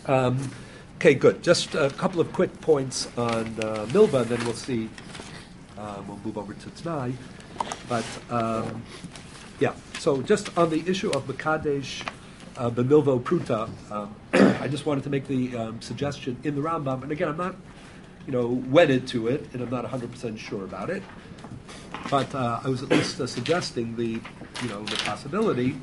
Okay, good. Just a couple of quick points on Milva, and then we'll see. We'll move over to T'nai. But, yeah, so just on the issue of Mekadesh B'milvo Pruta, I just wanted to make the suggestion in the Rambam, and again, I'm not, wedded to it, and I'm not 100% sure about it, but I was at least suggesting the possibility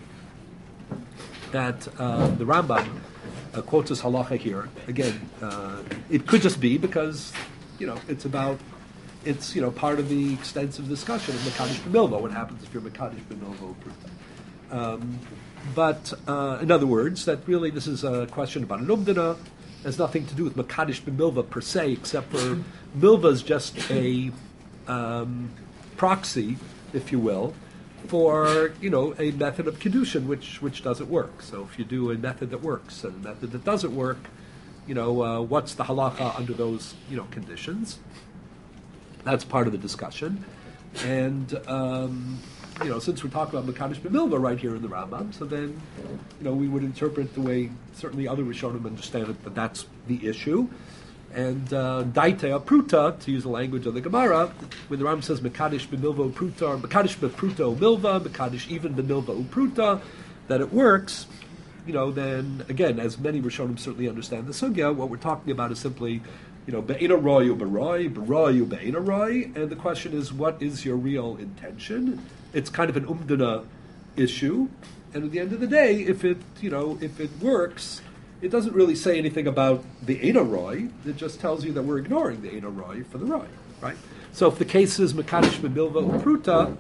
that the Rambam quotes this halacha here. Again, it could just be because, it's about, it's, part of the extensive discussion of Mekadesh B'milvo, what happens if you're Mekadesh B'milvo Pruta. But in other words, that really this is a question about an umdana. It has nothing to do with Mekadesh B'milva per se, except for Milva is just a proxy, if you will, for a method of kedushin which doesn't work. So if you do a method that works and a method that doesn't work, what's the halacha under those conditions? That's part of the discussion, and since we're talking about Mekadesh B'milva right here in the Rambam, so then we would interpret the way certainly other Rishonim understand it, that that's the issue. And Daite Pruta, to use the language of the Gemara, when the Rambam says Mekadesh B'milva Pruta, or Mekadesh B'pruta Milva, Mekadesh even B'milva Pruta, that it works, then again, as many Rishonim certainly understand the sugya, what we're talking about is simply Be'ena Roy u B'Roy, B'Roy u Be'ena Roy, and the question is, what is your real intention? It's kind of an umdana issue, and at the end of the day, if it works, it doesn't really say anything about the Be'ena Roy. It just tells you that we're ignoring the Be'ena Roy for the Roy, right? So if the case is Mekadesh B'milva Pruta,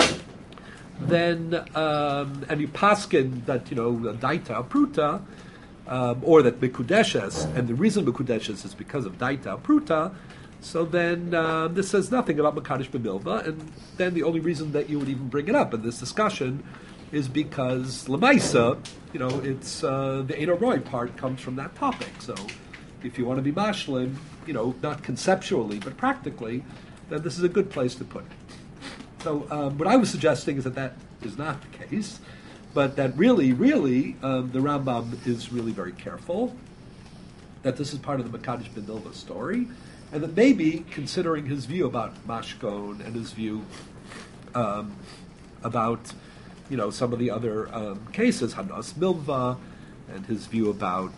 then and you paskin that Daita Pruta. Or that Mekudeshes, and the reason Mekudeshes is because of Daita Pruta, so then this says nothing about Mekadesh B'milva, and then the only reason that you would even bring it up in this discussion is because Lamaisa, it's the Eino Roy part comes from that topic. So if you want to be mashlim, not conceptually but practically, then this is a good place to put it. So what I was suggesting is that is not the case. But that really, the Rambam is really very careful, that this is part of the Mekadesh B'milva story, and that maybe, considering his view about Mashkon and his view about, some of the other cases, Hanas Milva, and his view about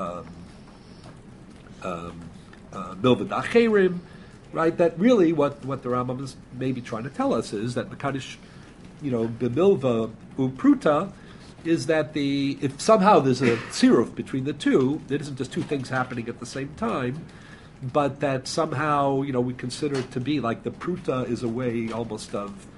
Milva Dacherim, right, that really what the Rambam is maybe trying to tell us is that Mekadesh B'milva Upruta is that if somehow there's a tziruf between the two, it isn't just two things happening at the same time, but that somehow we consider it to be like the pruta is a way almost of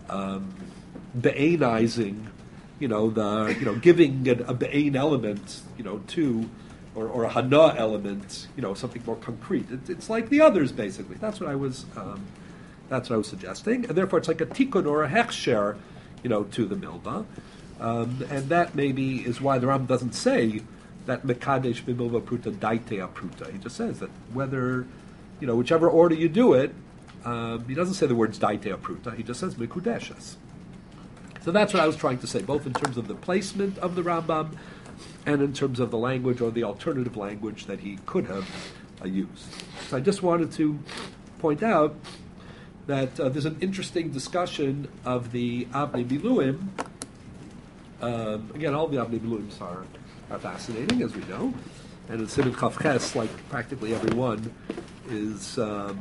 be'enizing, giving a be'en element, to or a hana element, something more concrete. It's like the others basically. That's what I was suggesting, and therefore it's like a tikkun or a hechsher, to the milva, and that maybe is why the Ram doesn't say that Mekadesh B'milva Pruta Daitea Pruta. He just says that whether, whichever order you do it, he doesn't say the words Daitea Pruta. He just says Mekudeshes. So that's what I was trying to say, both in terms of the placement of the Rambam and in terms of the language or the alternative language that he could have used. So I just wanted to point out that there's an interesting discussion of the Avnei Miluim. Again, all the Avnei Miluim are fascinating, as we know, and in Siman Chav Ches, like practically every one, is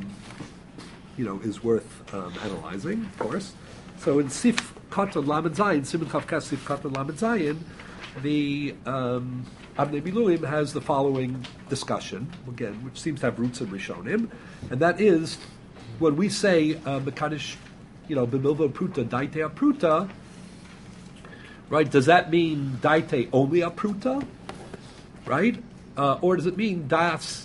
worth analyzing, of course. So in Sif Katan Lamed Zayin, Siman Chav Ches Sif Katan Lamed Zayin, the Avnei Miluim has the following discussion, again, which seems to have roots in Rishonim, and that is, when we say Mekadesh, B'milva Pruta, Daite Pruta, right? Does that mean Daite only a Pruta, right? Or does it mean Das,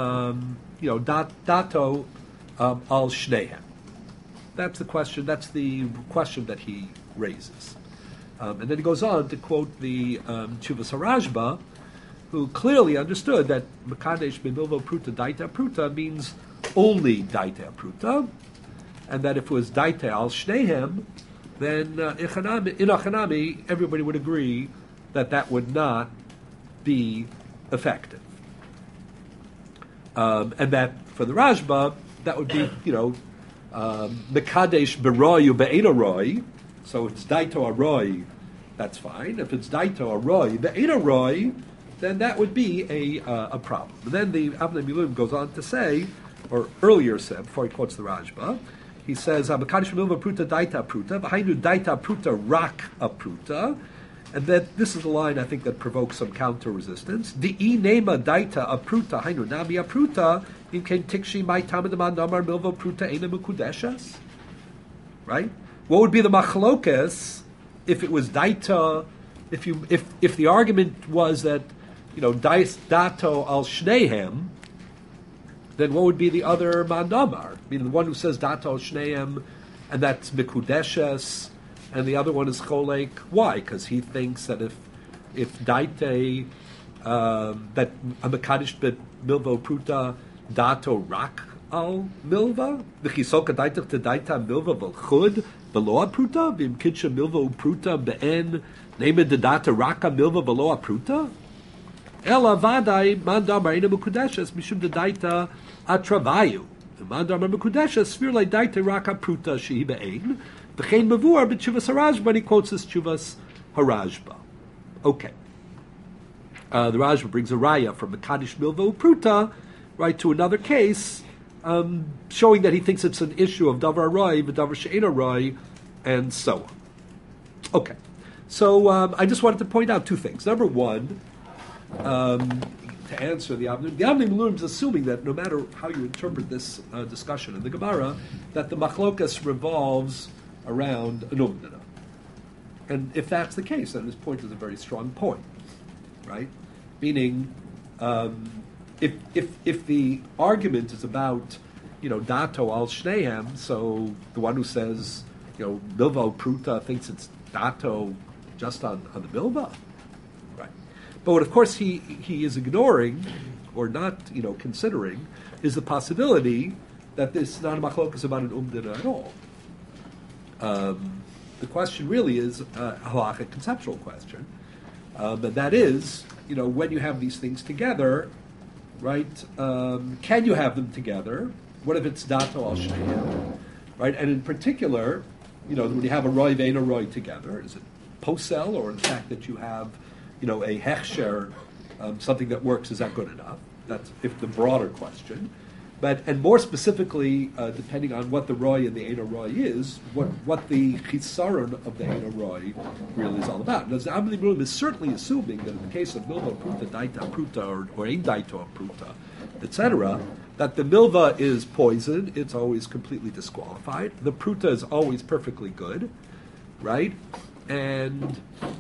Dato al Shnehem? That's the question. That's the question that he raises, and then he goes on to quote the Chuvas Harashba, who clearly understood that Mekadesh B'milva Pruta, Daite Pruta means only Daite Pruta, and that if it was Daite al Shnehem, then in Achanami, everybody would agree that would not be effective. And that for the Rashba, that would be, Mekadesh Beroy Be'ena Roy. So if it's Daito Aroy, that's fine. If it's Daito Aroy Be'ena Roy, then that would be a problem. And then the Avnei Miluim goes on to say, or earlier said, before he quotes the Rashba, he says, Mekadesh Milva Pruta Daita Pruta, V'hainu Daita Pruta Rak Apruta. And that this is a line I think that provokes some counter resistance. Di'i nema daita apruta hainu nami apruta in ken tikshi mai tamadaman namar milvo pruta ena mukudeshas. Right? What would be the machlokes if it was daita? If the argument was that dato al shnehem, then what would be the other mandamar? I mean, the one who says dato al shnehem, and that's mikudeshas. And the other one is cholek. Why? Because he thinks that if daite that a mekadosh bet milvo pruta dato rak al milva v'chisoka daitach te daita milva v'chud v'loa pruta v'im kidsha milvo pruta be'en nemed de data raka milva v'loa pruta ela vadai mandar marina mekudeshes mishum de daita atravayu mandar mekudeshes svir like daita raka pruta shehi be'en. V'chein mavur b'tshuvas harajba, he quotes this tshuvas harajba. Okay. The Rajba brings a raya from Mekadosh Milvo Pruta, right, to another case, showing that he thinks it's an issue of davar roy, v'davar she'ena roy, and so on. Okay. So I just wanted to point out two things. Number one, to answer the Avnei Miluim is assuming that no matter how you interpret this discussion in the Gemara, that the machlokas revolves around an umdana. And if that's the case, then his point is a very strong point, right? Meaning, if the argument is about, dato al shnehem, so the one who says, milva pruta thinks it's dato just on the milva, right? But what, of course, he is ignoring or not, considering is the possibility that this is not a machlokas about an umdana at all. The question really is a halachic conceptual question, but that is, when you have these things together, right? Can you have them together? What if it's dato al shneim, right? And in particular, when you have a roy vein a roy together, is it posel, or the fact that you have, a hechsher, something that works? Is that good enough? That's if the broader question. And more specifically, depending on what the roy and the Eina roy is, what the chisaron of the Eina roy really is all about. Now, the Avnei Miluim is certainly assuming that in the case of milva pruta, daita pruta, or ein daito pruta, etc., that the milva is poison, it's always completely disqualified. The pruta is always perfectly good, right? And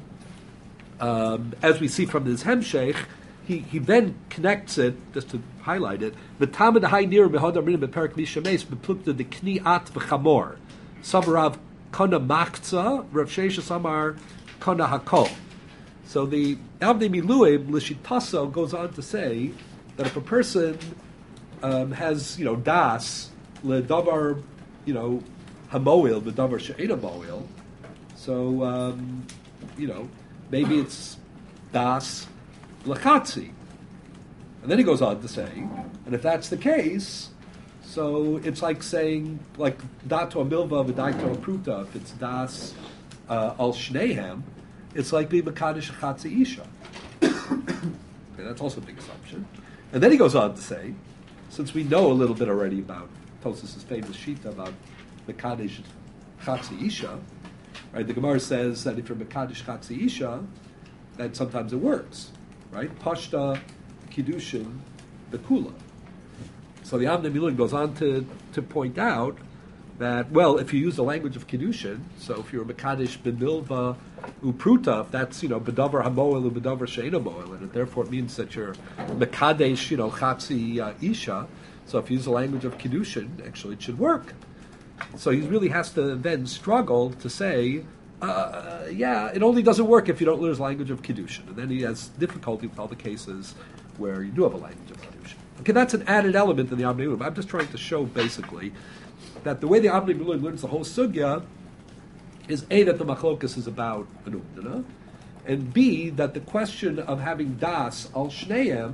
as we see from this hemshech, he then connects it, just to highlight it, the Tamid Hai Nir Mehod Amrin Beperak Mishames Beplukta de Kni At V'Chamor Savarav Kana Machza Rav Shesha Samar Kana Hakol. So the Avnei Miluim Lishitaso goes on to say that if a person has das ledavar hamoil ledavar she'ena moil, so maybe it's das Lachatzi. And then he goes on to say, and if that's the case, so it's like saying, like dato milva v'daito pruta, if it's das al shnehem, it's like being mekadosh chatzi isha. Okay, that's also a big assumption. And then he goes on to say, since we know a little bit already about Tosfos' famous shita about mekadosh chatzi isha, right? The Gemara says that if you're mekadosh chatzi isha, then sometimes it works. Right? Pashta, Kiddushin, the Kula. So the Avnei Miluim goes on to point out that, well, if you use the language of Kiddushin, so if you're Mekadesh B'milva Upruta, if that's, B'davar HaMoel B'davar She'ena Moel, and therefore it means that you're Mekadesh, Chatzi Isha, so if you use the language of Kiddushin, actually it should work. So he really has to then struggle to say, it only doesn't work if you don't learn his language of Kiddushin. And then he has difficulty with all the cases where you do have a language of Kiddushin. Okay, that's an added element in the Avnei Miluim. I'm just trying to show, basically, that the way the Avnei Miluim learns the whole sugya is A, that the machlokas is about an umdana, and B, that the question of having das al shneim,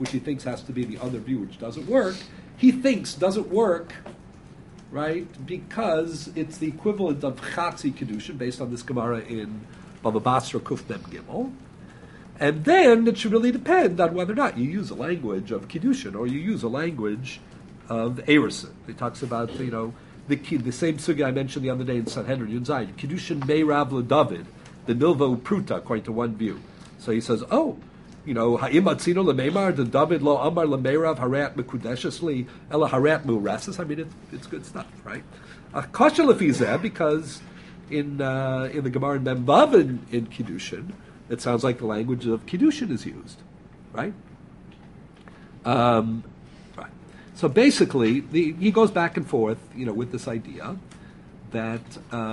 which he thinks has to be the other view, which doesn't work, he thinks doesn't work, right, because it's the equivalent of Chatzi Kedushin, based on this Gemara in Bava Basra Kuf Mem Gimel. And then it should really depend on whether or not you use a language of Kedushin or you use a language of Erusin. He talks about, the same sugi I mentioned the other day in Sanhedrin Yud Zayin, Kedushin Meirav LeDavid, the Milva Upruta, according to one view. So he says, Ha'im atzino lemeimar, the David lo amar lemeirav harat mekudeshes li, ela harat mureses. I mean, it's good stuff, right? Kasha lefizeh, because in the Gemara in Memvav in Kiddushin, it sounds like the language of Kiddushin is used, right? Right. So basically, he goes back and forth, with this idea that,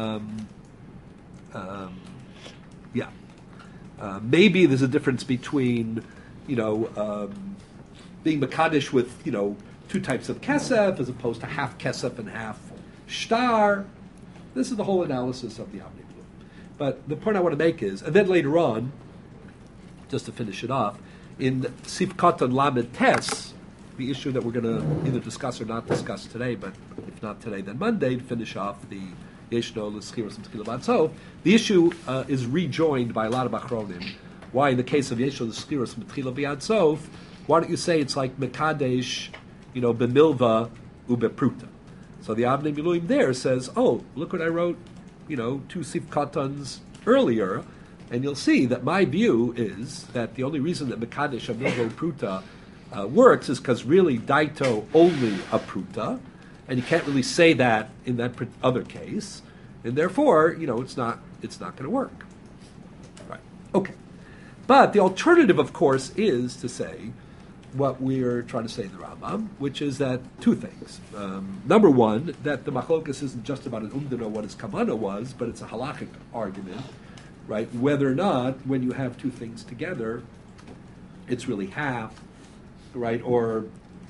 maybe there's a difference between, being Makadish with, two types of kesef as opposed to half kesef and half shtar. This is the whole analysis of the Avnei Miluim. But the point I want to make is, and then later on, just to finish it off, in Sifkat and Lamed Tes, the issue that we're going to either discuss or not discuss today, but if not today, then Monday, to finish off the Yeshno L'Schiros M'Tchila B'Atzov, the issue is rejoined by a lot of Achronim. Why, in the case of Yeshno L'Schiros M'Tchila B'Atzov, why don't you say it's like Mekadesh, B'Milva U'Bepruta? So the Avnei Miluim there says, look what I wrote, 2 Sifkatons earlier, and you'll see that my view is that the only reason that Mekadesh Amilva U'Pruta works is because really Daito only a Pruta, and you can't really say that in that other case, and therefore, it's not going to work. Right? Okay. But the alternative, of course, is to say what we're trying to say in the Rambam, which is that two things. Number one, that the machlokas isn't just about an umdana, what his kavana was, but it's a halachic argument, right? Whether or not, when you have two things together, it's really half, right? Or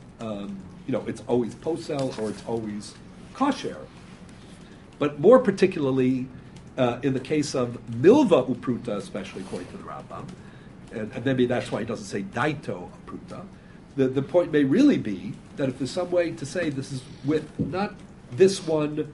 it's always posel or it's always kosher. But more particularly, in the case of milva upruta, especially according to the Rambam, and maybe that's why he doesn't say daito upruta, the point may really be that if there's some way to say this is with not this one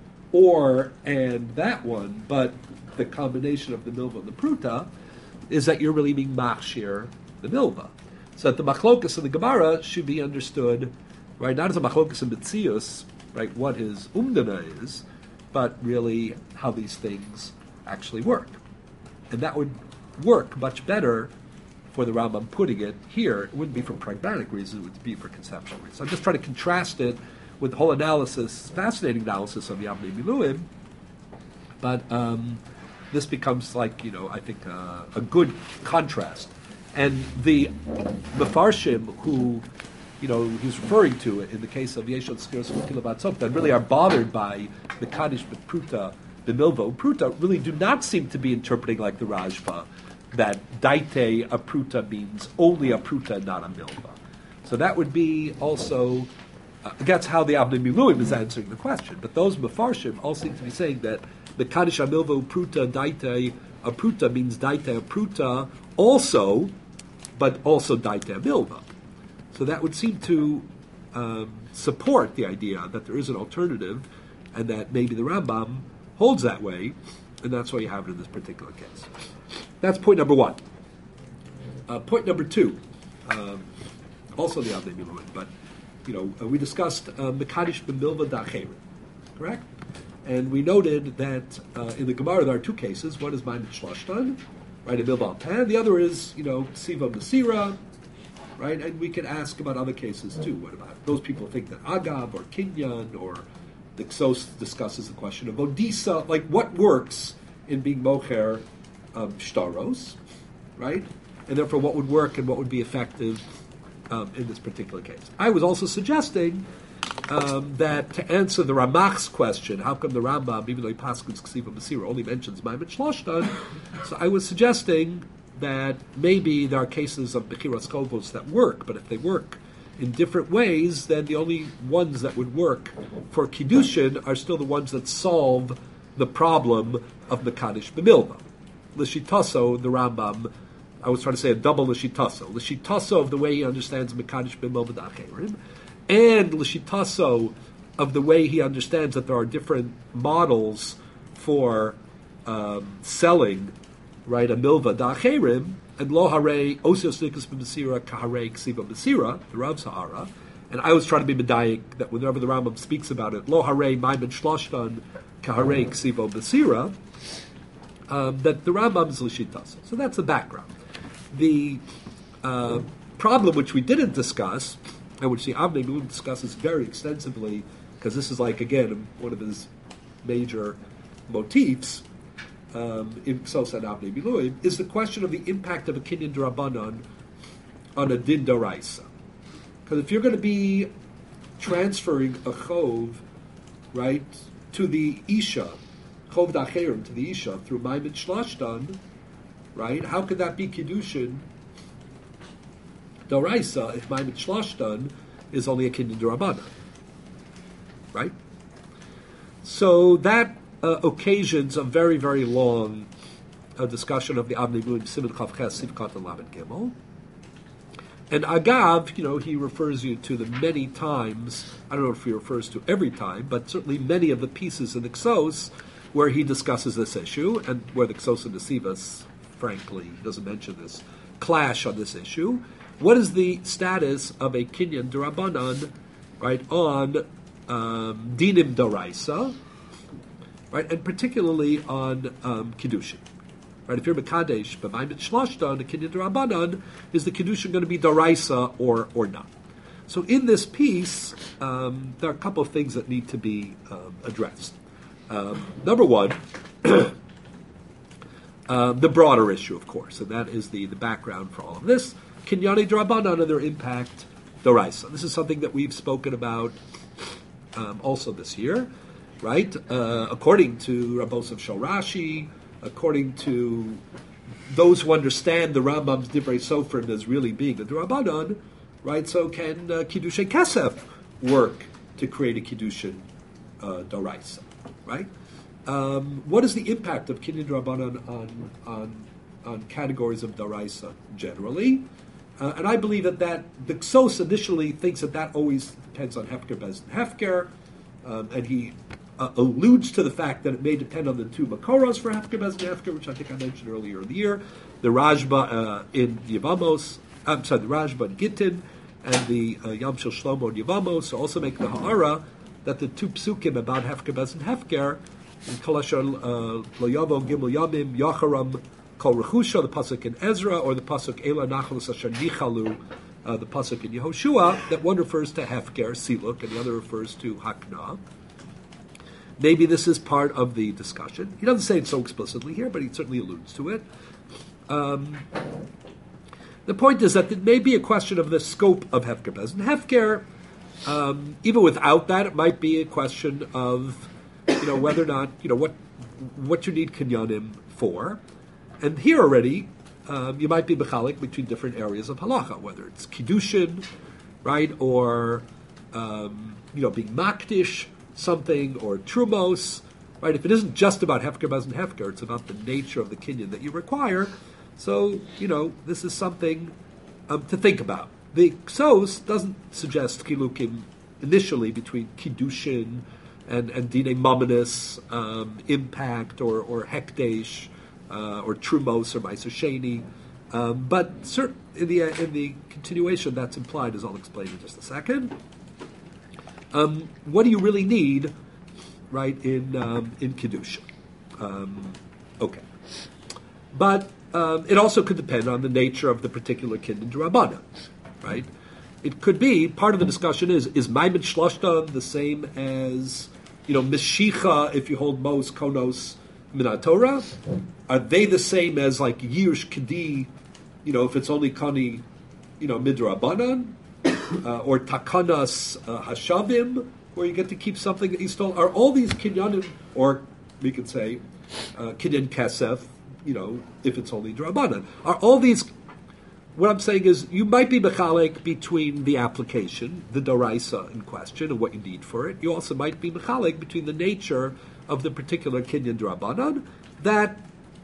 and that one, but the combination of the milva and the pruta, is that you're really being machshir the milva. So that the machlokas in the Gemara should be understood, right, not as a machlokas in Metzius, right, what his umdana is, but really how these things actually work. And that would work much better for the Rambam putting it here. It wouldn't be for pragmatic reasons, it would be for conceptual reasons. I'm just trying to contrast it with the whole analysis, fascinating analysis of the Avnei Miluim, but this becomes like, I think, a good contrast. And the Mefarshim who, he's referring to in the case of Yeshon Skiros M'Tchila B'Atzov, that really are bothered by the Kaddish B'Pruta, the Milva Upruta, really do not seem to be interpreting like the Rajva, that Daite a Pruta means only a Pruta, not a Milva. So that would be also, that's how the Avnei Miluim is answering the question. But those Mefarshim all seem to be saying that the Kaddish Milva Upruta, Daite a Pruta means Daite a Pruta also, but also Daite a Milva. So that would seem to support the idea that there is an alternative and that maybe the Rambam holds that way, and that's why you have it in this particular case. That's point number one. Point number two, also the Avnei Miluim, but we discussed Mekadesh B'Milva Da'Cherim, correct? And we noted that in the Gemara there are two cases. One is Maimed Shlashtan, right, a Milva Pan. The other is, Siva Masira, right? And we can ask about other cases too. What about those people think that Agab or Kinyan or the Ksos discusses the question of Odisa, like what works in being Mocher Shtaros, right? And therefore what would work and what would be effective in this particular case. I was also suggesting that to answer the Ramach's question, how come the Rambam, even though he passes Ksiva Masira, only mentions Maimed Shloshtan, so I was suggesting that maybe there are cases of Bechiras Kovos that work, but if they work in different ways, then the only ones that would work for Kiddushin are still the ones that solve the problem of Mekadesh B'Milva. L'shitaso, the Rambam I was trying to say a double l'shitaso. L'shitaso of the way he understands Mekadosh B'mo B'Dacherim, and l'shitaso of the way he understands that there are different models for selling, right, a milva da'acherim, and lo harei osios nikus b'mesira kaharei ksiva b'sira, the Rav's ha'ara. And I was trying to be medayik that whenever the Rambam speaks about it, lo harei maimed shloshtan kaharei ksiva b'sira, that the Rambam is l'shitas. So that's the background. The problem which we didn't discuss, and which the Avnei Miluim discusses very extensively, because this is like, again, one of his major motifs in Ksos and Avnei Miluim, is the question of the impact of a kinyan d'Rabbanan on a din d'Oraisa. Because if you're going to be transferring a chov, right, to the Isha, chov d'Acherim, to the Isha, through Maimed Shlashtan, right, how could that be Kiddushin d'Oraisa if Maimed Shlashtan is only a kinyan d'Rabbanan? Right? So that occasions a very, very long discussion of the Avnei Miluim Siman Chav Ches Sivkat and Lamed Gimel. And Agav, he refers you to the many times, I don't know if he refers to every time, but certainly many of the pieces in the Ksos where he discusses this issue, and where the Ksos and the Sivas, frankly, he doesn't mention this, clash on this issue. What is the status of a kinyan d'Rabbanan, right, on dinim d'Oraisa, right, and particularly on Kiddushin. Right, if you're Mekadesh, b'maimed shlashtan, the kinyan d'Rabbanan, is the Kiddushin going to be d'Oraisa or not? So in this piece, there are a couple of things that need to be addressed. Number one, the broader issue, of course, and that is the background for all of this. Kinyani d'Rabbanan and their impact d'Oraisa. This is something that we've spoken about also this year, right? According to Rabbosov Shorashi, according to those who understand the Rambam's Divrei Sofrim as really being a d'Rabbanan, right? So can Kiddushin Kesef work to create a Kiddushin d'Oraisa, right? What is the impact of Kinyan d'Rabbanan on categories of d'Oraisa generally? And I believe that the Ksos initially thinks that always depends on Hefker, Bez, and Hefker, and he alludes to the fact that it may depend on the two Makoros for Hefker, Bez, and Hefker, which I think I mentioned earlier in the year, the Rajba in Yevamos, the Rajba in Gittin, and the Yam Shel Shlomo in Yevamos, so also make the Ha'ara that the two psukim about Hefker, Bez, and Hefker, in Kol Asher Lo Yavo Gimel Yamim, Yacharam, Kol Rechusha, the pasuk in Ezra, or the pasuk Ela Nachalus Asher Nichalu, the pasuk in Yehoshua, that one refers to Hefker, Siluk, and the other refers to Hakna. Maybe this is part of the discussion. He doesn't say it so explicitly here, but he certainly alludes to it. The point is that it may be a question of the scope of Hefker, Bez, and Hefker. Even without that, it might be a question of, whether or not, what you need kinyanim for. And here already, you might be mechalik between different areas of halacha, whether it's kiddushin, right, or being makdish something, or trumos, right. If it isn't just about hefker, bez, and hefker, it's about the nature of the kinyan that you require. So this is something to think about. The Ksos doesn't suggest kilukim initially between kiddushin and dine mominus, impact or hekdesh. Or trumos or ma'aser sheni, but in the continuation that's implied, as I'll explain in just a second. What do you really need, right, in kedusha? Okay, but it also could depend on the nature of the particular kinyan d'Rabbanan, right? It could be part of the discussion is maimed shloshtan the same as mishicha if you hold mos konos Minat Torah? Are they the same as like Yirush Kedi, if it's only Kani, Midrabanan? Or Takanas Hashavim, where you get to keep something that you stole? Are all these Kinyanim, or we could say Kinyan Kesef, if it's only Drabanan? Are all these, what I'm saying is, you might be mechalek between the application, the Doraisa in question, and what you need for it. You also might be mechalek between the nature of the particular kinyan d'Rabbanan that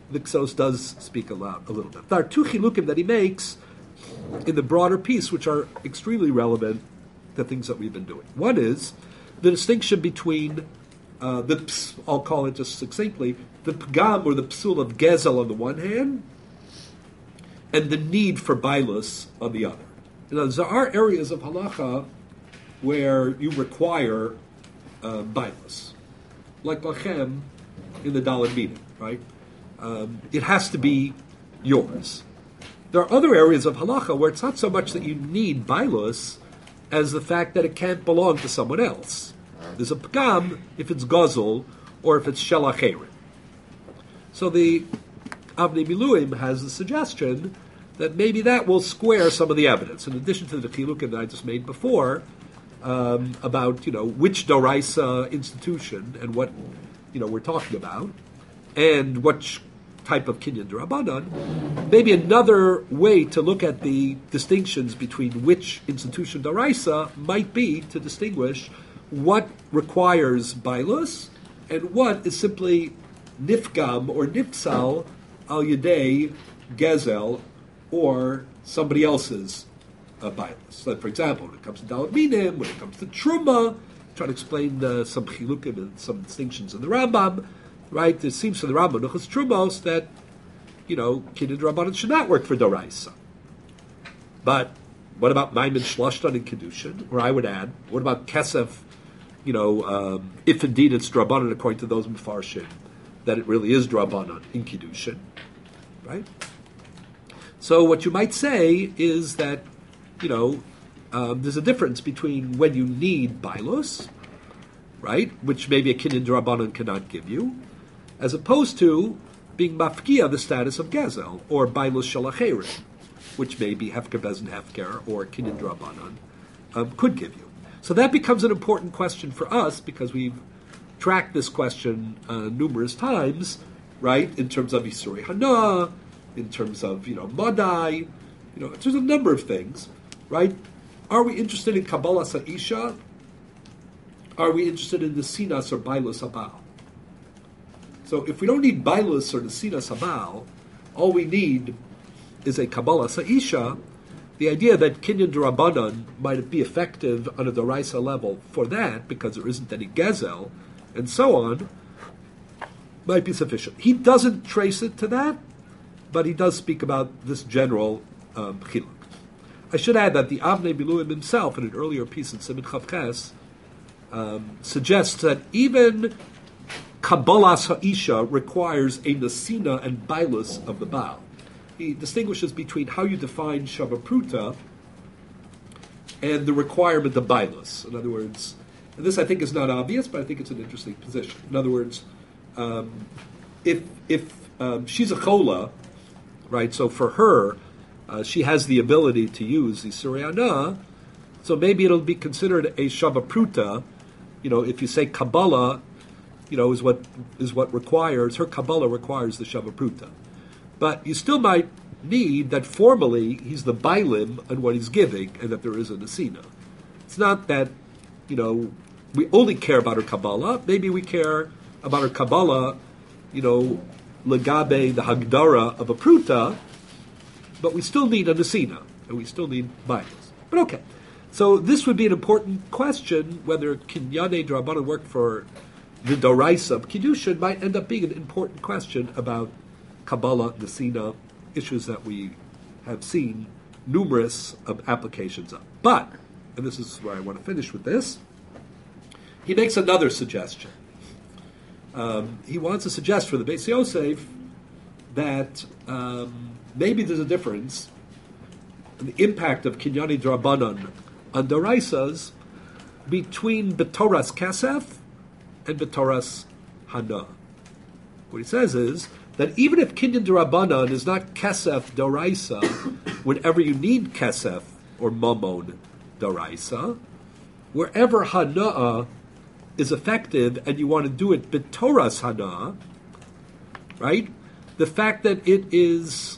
the Ksos does speak a little bit. There are two chilukim that he makes in the broader piece, which are extremely relevant to things that we've been doing. One is the distinction between I'll call it just succinctly, the pgam or the psul of gezel on the one hand, and the need for bailus on the other. There are areas of halacha where you require bailus, like lachem in the Daled Minim, right? It has to be yours. There are other areas of halacha where it's not so much that you need bailus as the fact that it can't belong to someone else. There's a pgam if it's gozel or if it's shelacherim. So the Avnei Miluim has the suggestion that maybe that will square some of the evidence, in addition to the chilukim that I just made before about which doraisa institution and what we're talking about, and which type of kinyan d'Rabbanan. Maybe another way to look at the distinctions between which institution doraisa might be to distinguish what requires bailus and what is simply nifgam or nipsal al yedei gezel or somebody else's bailus. So, for example, when it comes to Daled Minim, when it comes to Truma, try to explain some chilukim and some distinctions in the Rambam, right? It seems from the Rambam, Nuchas Trumos, that, Kinyan Rabbanan should not work for Doraisa. But what about Maimin Shloshtan in Kedushin? Or I would add, what about Kesef, if indeed it's Drabanan according to those Mefarshim, that it really is Drabanan in Kedushin, right? So what you might say is that, there's a difference between when you need bailus, right, which maybe a kinyan d'Rabbanan cannot give you, as opposed to being mafkia, the status of gezel, or bailus shalacherim, which maybe hefker bezin hefker or kinyan d'Rabbanan could give you. So that becomes an important question for us because we've tracked this question numerous times, right, in terms of Isurei Hana, in terms of, Madai, there's a number of things, right? Are we interested in Kabbalah Sa'isha? Are we interested in the Sinas or Bailus Abal? So if we don't need Bailus or the Sinas Abal, all we need is a Kabbalah Sa'isha. The idea that Kinyan d'Rabbanan might be effective on a Doraisa level for that, because there isn't any Gezel, and so on, might be sufficient. He doesn't trace it to that, but he does speak about this general chiluk. I should add that the Avnei Miluim himself, in an earlier piece in Siman Chavches, suggests that even Kabbalas Ha'isha requires a Nesina and Bailus of the Baal. He distinguishes between how you define Shavapruta and the requirement of Bailus. In other words, and this I think is not obvious, but I think it's an interesting position. In other words, if she's a chola, right, so for her, she has the ability to use the Suryana, so maybe it'll be considered a Shavapruta, if you say Kabbalah, is what requires, her Kabbalah requires the Shavapruta. But you still might need that formally he's the Bailim on what he's giving, and that there is a Nesina. It's not that, we only care about her Kabbalah, maybe we care about her Kabbalah, Legabe, the Hagdara of a Pruta, but we still need a Nesina, and we still need Bailus. But okay. So this would be an important question, whether Kinyane d'Rabbanan work for the Doraisa of Kiddushin might end up being an important question about Kabbalah, Nesina, issues that we have seen numerous applications of. But, and this is where I want to finish with this, he makes another suggestion. He wants to suggest for the Beis Yosef that maybe there's a difference in the impact of Kinyani D'Rabbanan on Doraisas between B'Toras Kesef and B'Toras Hana. What he says is that even if Kinyan D'Rabbanan is not Kesef Doraisa, whenever you need Kesef or Mamon Doraisa, wherever Hana is effective and you want to do it B'Toras Hana, right? The fact that it is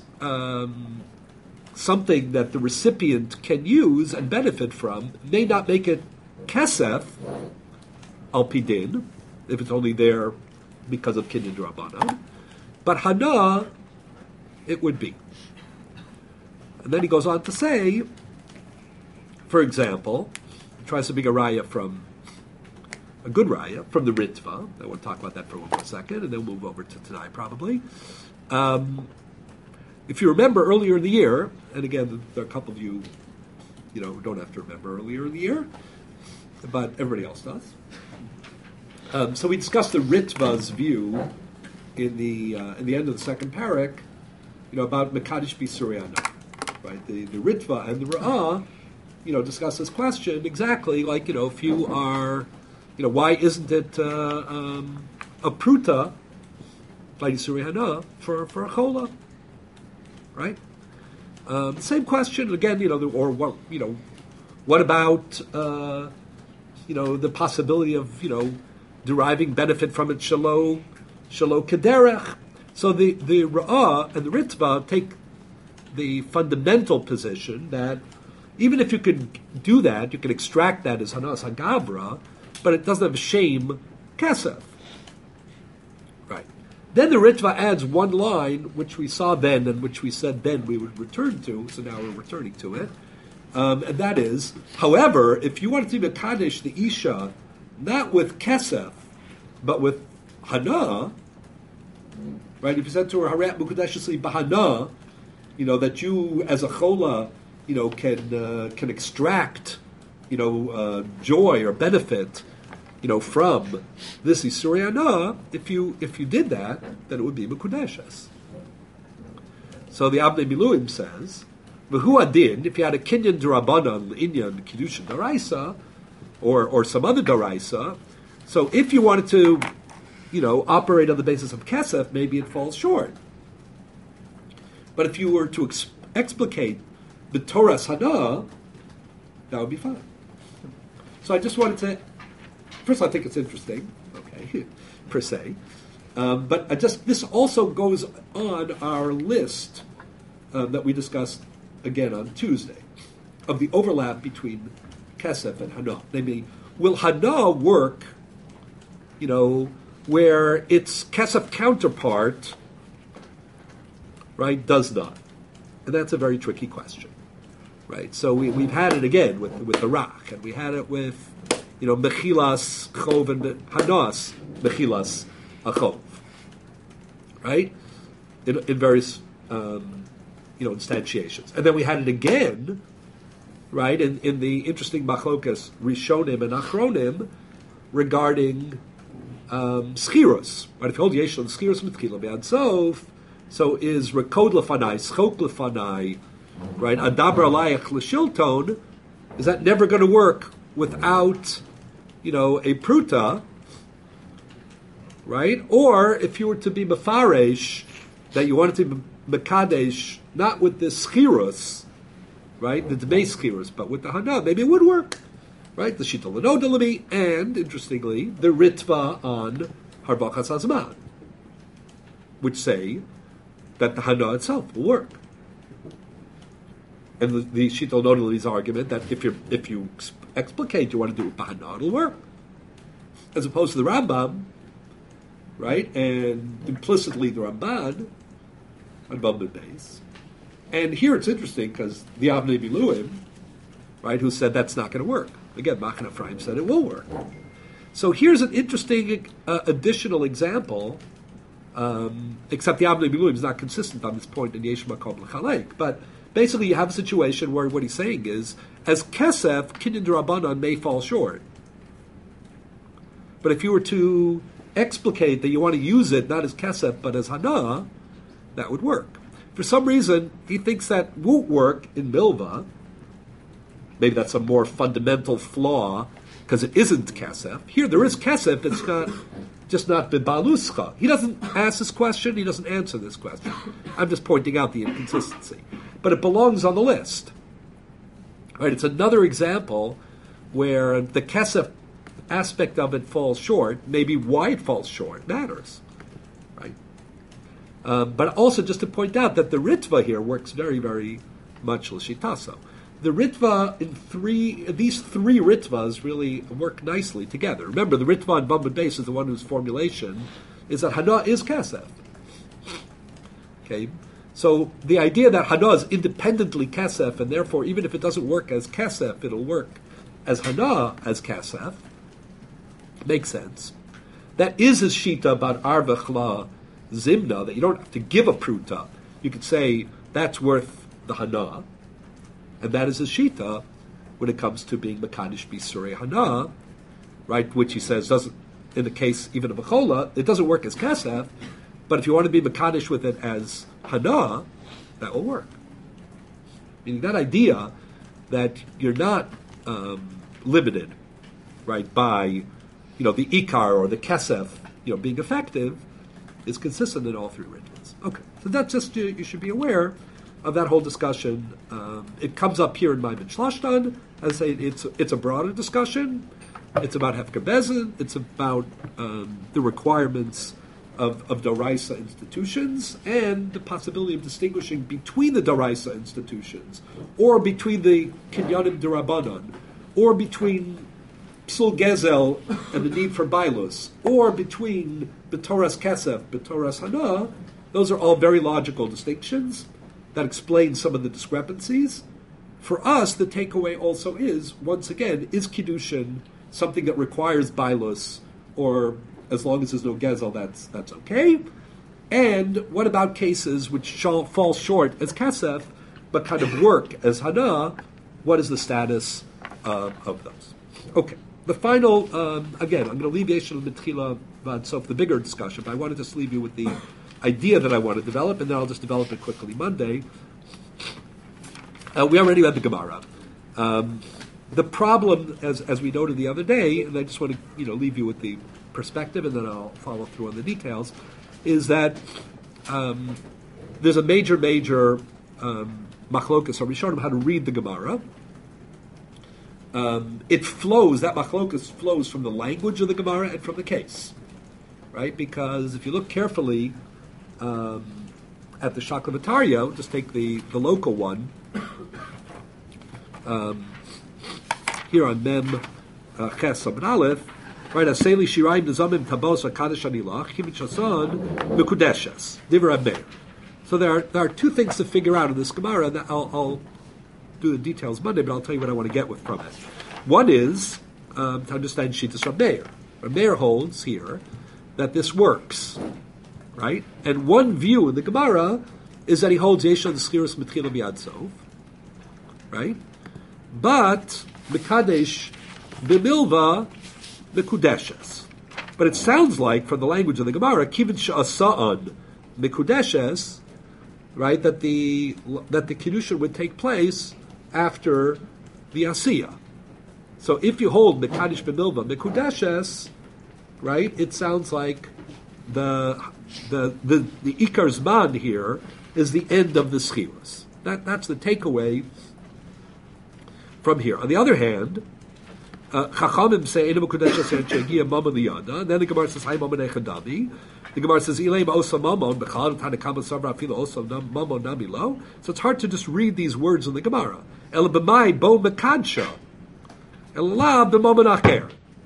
something that the recipient can use and benefit from may not make it Kesef Al Pidin, if it's only there because of Kinyan D'Rabbanan. but Hana, it would be. And then he goes on to say, for example, he tries to make a raya from a good raya from the Ritva. I want to talk about that for one second, and then we'll move over to Tanai probably. If you remember earlier in the year, and again, there are a couple of you, who don't have to remember earlier in the year, but everybody else does. So we discussed the Ritva's view in the end of the second parak, about Mekadesh B'Suryana, right? The Ritva and the Ra'ah, discuss this question exactly like, if you are, why isn't it a pruta, B'Suryana, for a chola, right? Same question again, or what, what about, the possibility of, deriving benefit from it, shalo kederech. So the Ra'ah and the Ritva take the fundamental position that even if you could do that, you can extract that as Hanas Hagavra, but it doesn't have shame kesef. Right. Then the Ritva adds one line, which we saw then and which we said then we would return to, so now we're returning to it. And that is, however, if you wanted to be Mekadesh, the Isha, not with kesef, but with Hana, right? If you said to her, Harat Mukadeshli Bahana, that you as a chola, can extract, joy or benefit, from this Isuryana, if you did that, then it would be Mukudeshes. So the Abnei Miluim says, V'hu adin, if you had a Kinyan Durabanan, Inyan, Kiddushin Daraisa, or some other Daraisa, so if you wanted to, operate on the basis of Kesef, maybe it falls short. But if you were to explicate the Torah's Hana, that would be fine. So I just wanted to, first I think it's interesting, okay, per se, but this also goes on our list that we discussed again on Tuesday, of the overlap between Kesef and Hana. Namely, will Hana work, where its Kesef counterpart, right, does not? And that's a very tricky question, right? So we've had it again with the Rak, and we had it with, Mechilas Chov and Hanas Mechilas Achov, right? In various, instantiations. And then we had it again, right, in the interesting Machlokas Rishonim and Achronim regarding Schiros, right? If you hold Yesh on Schiros Mitchila Be'ad Sof, so is Rekod Lefanai, Schok Lefanai, right? Adabra Alayach L'Shilton, is that never going to work without, a pruta, right? Or if you were to be Mefaresh, that you wanted to be Mekadesh, not with the Schiros, right? The Dmei Schiros, but with the Hana, maybe it would work. Right, the Shita Lenodalami, and interestingly, the Ritva on Harvachas Hazman, which say that the Hana itself will work. And the Shita Lenodalami's argument that if you explicate, you want to do it by Hana, it'll work. As opposed to the Rambam, right, and implicitly the Ramban on Bamban base. And here it's interesting because the Avnei Miluim, right, who said that's not going to work. Again, Machan Ephraim said it will work. So here's an interesting additional example, except the Avnei Miluim is not consistent on this point in Yesh Makom L'Chalek. But basically you have a situation where what he's saying is, as Kesef, Kinyan D'Rabbanan may fall short. But if you were to explicate that you want to use it not as Kesef but as Hana, that would work. For some reason, he thinks that won't work in Milva. Maybe that's a more fundamental flaw, because it isn't Kesef. Here there is Kesef, it's not Bibaluscha. He doesn't ask this question, he doesn't answer this question. I'm just pointing out the inconsistency. But it belongs on the list. Right? It's another example where the Kesef aspect of it falls short. Maybe why it falls short matters. Right? But also just to point out that the Ritva here works very, very much l'shitaso. The Ritva these three Ritvas really work nicely together. Remember, the Ritva on Bamban base is the one whose formulation is that Hana is Kesef. Okay, so the idea that Hana is independently Kesef, and therefore even if it doesn't work as Kesef, it'll work as Hana as Kesef, makes sense. That is his shita about Arvechla Zimna, that you don't have to give a pruta. You could say that's worth the Hana, and that is his shita when it comes to being Makadish Bisurei Hana, right, which he says doesn't, in the case even of Bechola, it doesn't work as Kesef, but if you want to be Makadish with it as Hana, that will work. Meaning that idea that you're not limited, right, by the Ikar or the Kesef, being effective, is consistent in all three rituals. Okay, so that's just, you should be aware of that whole discussion. It comes up here in Maimon Shlashtan. As I say, it's a broader discussion. It's about Hefker Bezin. It's about the requirements of Doraisa institutions and the possibility of distinguishing between the Doraisa institutions, or between the Kinyanim Durabanan, or between Psul Gezel and the need for Bailus, or between B'toras Kesef, B'toras Hana. Those are all very logical distinctions that explain some of the discrepancies. For us, the takeaway also is, once again, is Kiddushin something that requires Bailus, or as long as there's no Gezel, that's okay? And what about cases which fall short as Kesef, but kind of work as Hana? What is the status of those? Okay. The final, again, I'm going to leave Yeshel Mitchila Vadsof, the bigger discussion, but I want to just leave you with the idea that I want to develop, and then I'll just develop it quickly Monday. We already had the Gemara. The problem, as we noted the other day, and I just want to leave you with the perspective, and then I'll follow through on the details, is that there's a major machlokas, or we showed them how to read the Gemara. That machlokas flows from the language of the Gemara and from the case, right? Because if you look carefully at the Shaklavatario, just take the local one, here on Mem Ches Amud Aleph, right? Aseli Shiraim Nizamim Tabos HaKadosh Anilach Kimit Shason Mekudeshes Divrei Meir. So there are two things to figure out in this Gemara, and I'll do the details Monday, but I'll tell you what I want to get from it. One is to understand Shittas Rab Meir. Rab Meir holds here that this works, right? And one view in the Gemara is that he holds Yeshon Schirus Mitchila B'Yad Sof, right? But Mekadesh B'Milva Mekudeshes. But it sounds like, from the language of the Gemara, Kivin Sha'asa'an Mekudeshes, right? That the Kiddushin would take place after the Asiyah. So if you hold Mekadesh B'Milva Mekudeshes, right, it sounds like the Ikar Zman here is the end of the Schirus. That's the takeaway from here. On the other hand, Chachamim say Eino Mekudeshes Shegia Mamon Liyada. Then the Gemara says Hay Mamon Echadami. The Gemara says Ilay Osa Mamon Bechal Tanakama Sabra Filo Osa Mamon Namilo. So it's hard to just read these words in the Gemara. El B'mai Bo Mekadsha. El La B'mamon Acher.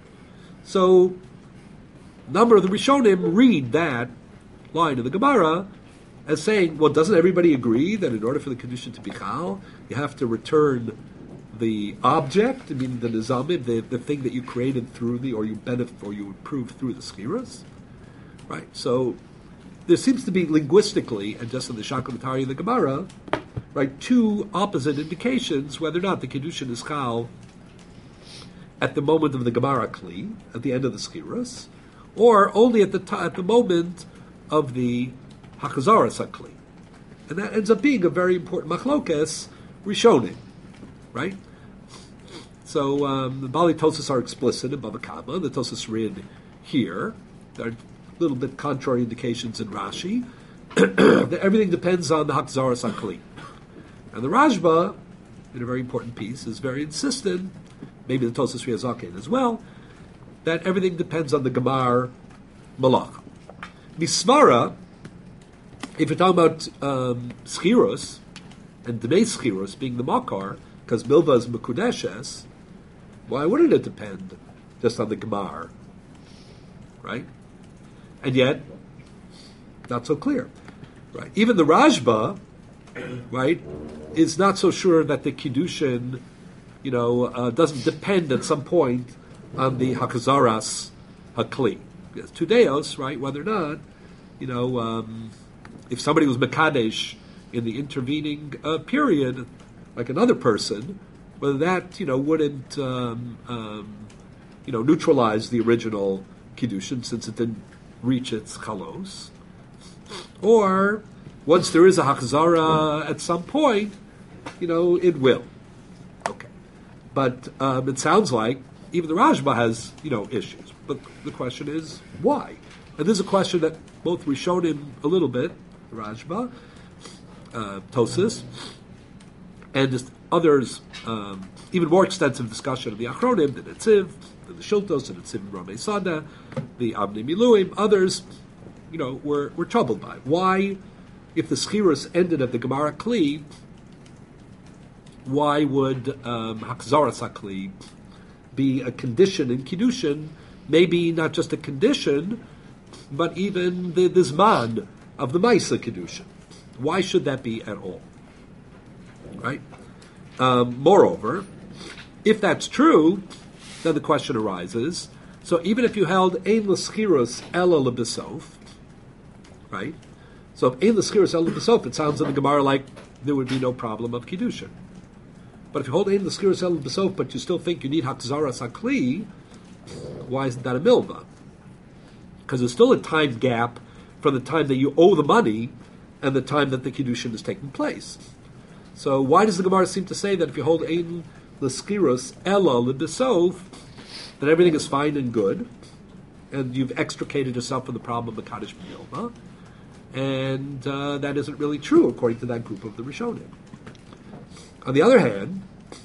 So a number of the Rishonim read that line of the Gemara as saying, well, doesn't everybody agree that in order for the condition to be chal, you have to return the object, I mean the nizamim, the thing that you created through or you benefit or you improved through the schiras, right? So there seems to be linguistically, and just in the Shakamatari and the Gemara, right, two opposite indications whether or not the Kiddushin is chal at the moment of the Gemara Kli, at the end of the schiras, or only at the moment of the Hakazaras HaKli. And that ends up being a very important machlokes rishonim, right? So the Bali Tosas are explicit in Bava Kama. The Tosas read here. There are a little bit contrary indications in Rashi. That everything depends on the Hakazaras HaKli. And the Rashba, in a very important piece, is very insistent, maybe the Tosas Riazaken as well, that everything depends on the Gemar Malach. Mismara, if you're talking about Schiros, and Dmei Schiros being the Makar, because Milva is Mekudeshes, why wouldn't it depend just on the Gemar? Right? And yet, not so clear. Right. Even the Rajba, right, is not so sure that the Kiddushin, doesn't depend at some point on the Hakazaras Hakli. Yes, Tudeos, right, whether or not, if somebody was Mekadesh in the intervening period, like another person, whether that, wouldn't, neutralize the original Kiddushin since it didn't reach its chalos. Or, once there is a Hachazara at some point, it will. Okay. But it sounds like even the Rajba has, issues. But the question is, why? And this is a question that both Rishonim a little bit, the Rajba, Tosis, and just others, even more extensive discussion of the Achronim, the Netziv, the Shiltos, the Netziv Ramei Sada, the Avnei Miluim, others, were troubled by. Why, if the Schirus ended at the Gemara Kli, why would Hakzaras HaKli be a condition in Kiddushin, maybe not just a condition, but even the Zman of the Maisa Kiddushin? Why should that be at all? Right? Moreover, if that's true, then the question arises, so even if you held Ein L'Schirus Ela L'Besof, right? So if Ein L'Schirus Ela L'Besof, it sounds in the Gemara like there would be no problem of Kiddushin. But if you hold Ein L'Schirus Ela L'Besof, but you still think you need Hakzaras HaKli, why isn't that a milva? Because there's still a time gap from the time that you owe the money and the time that the Kiddushin is taking place. So why does the Gemara seem to say that if you hold Ein L'Schirus Ela L'Besof, that everything is fine and good, and you've extricated yourself from the problem of Mekadesh B'Milva, and that isn't really true according to that group of the Rishonim. On the other hand,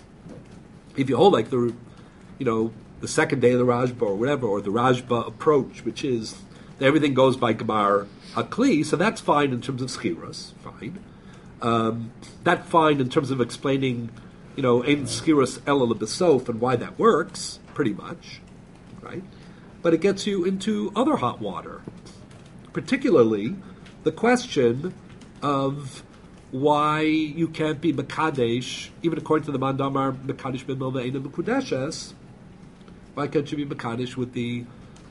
if you hold like the second day of the Rajba or whatever, or the Rajba approach, which is that everything goes by Gemar HaKli, so that's fine in terms of Schiras, fine. That's fine in terms of explaining, Ein Schiras Ela L'Besof and why that works, pretty much, right? But it gets you into other hot water, particularly the question of why you can't be Mekadesh, even according to the Mandamar Mekadesh Ben Milva Ein Mekudeshes. Why can't you be Mekadesh with the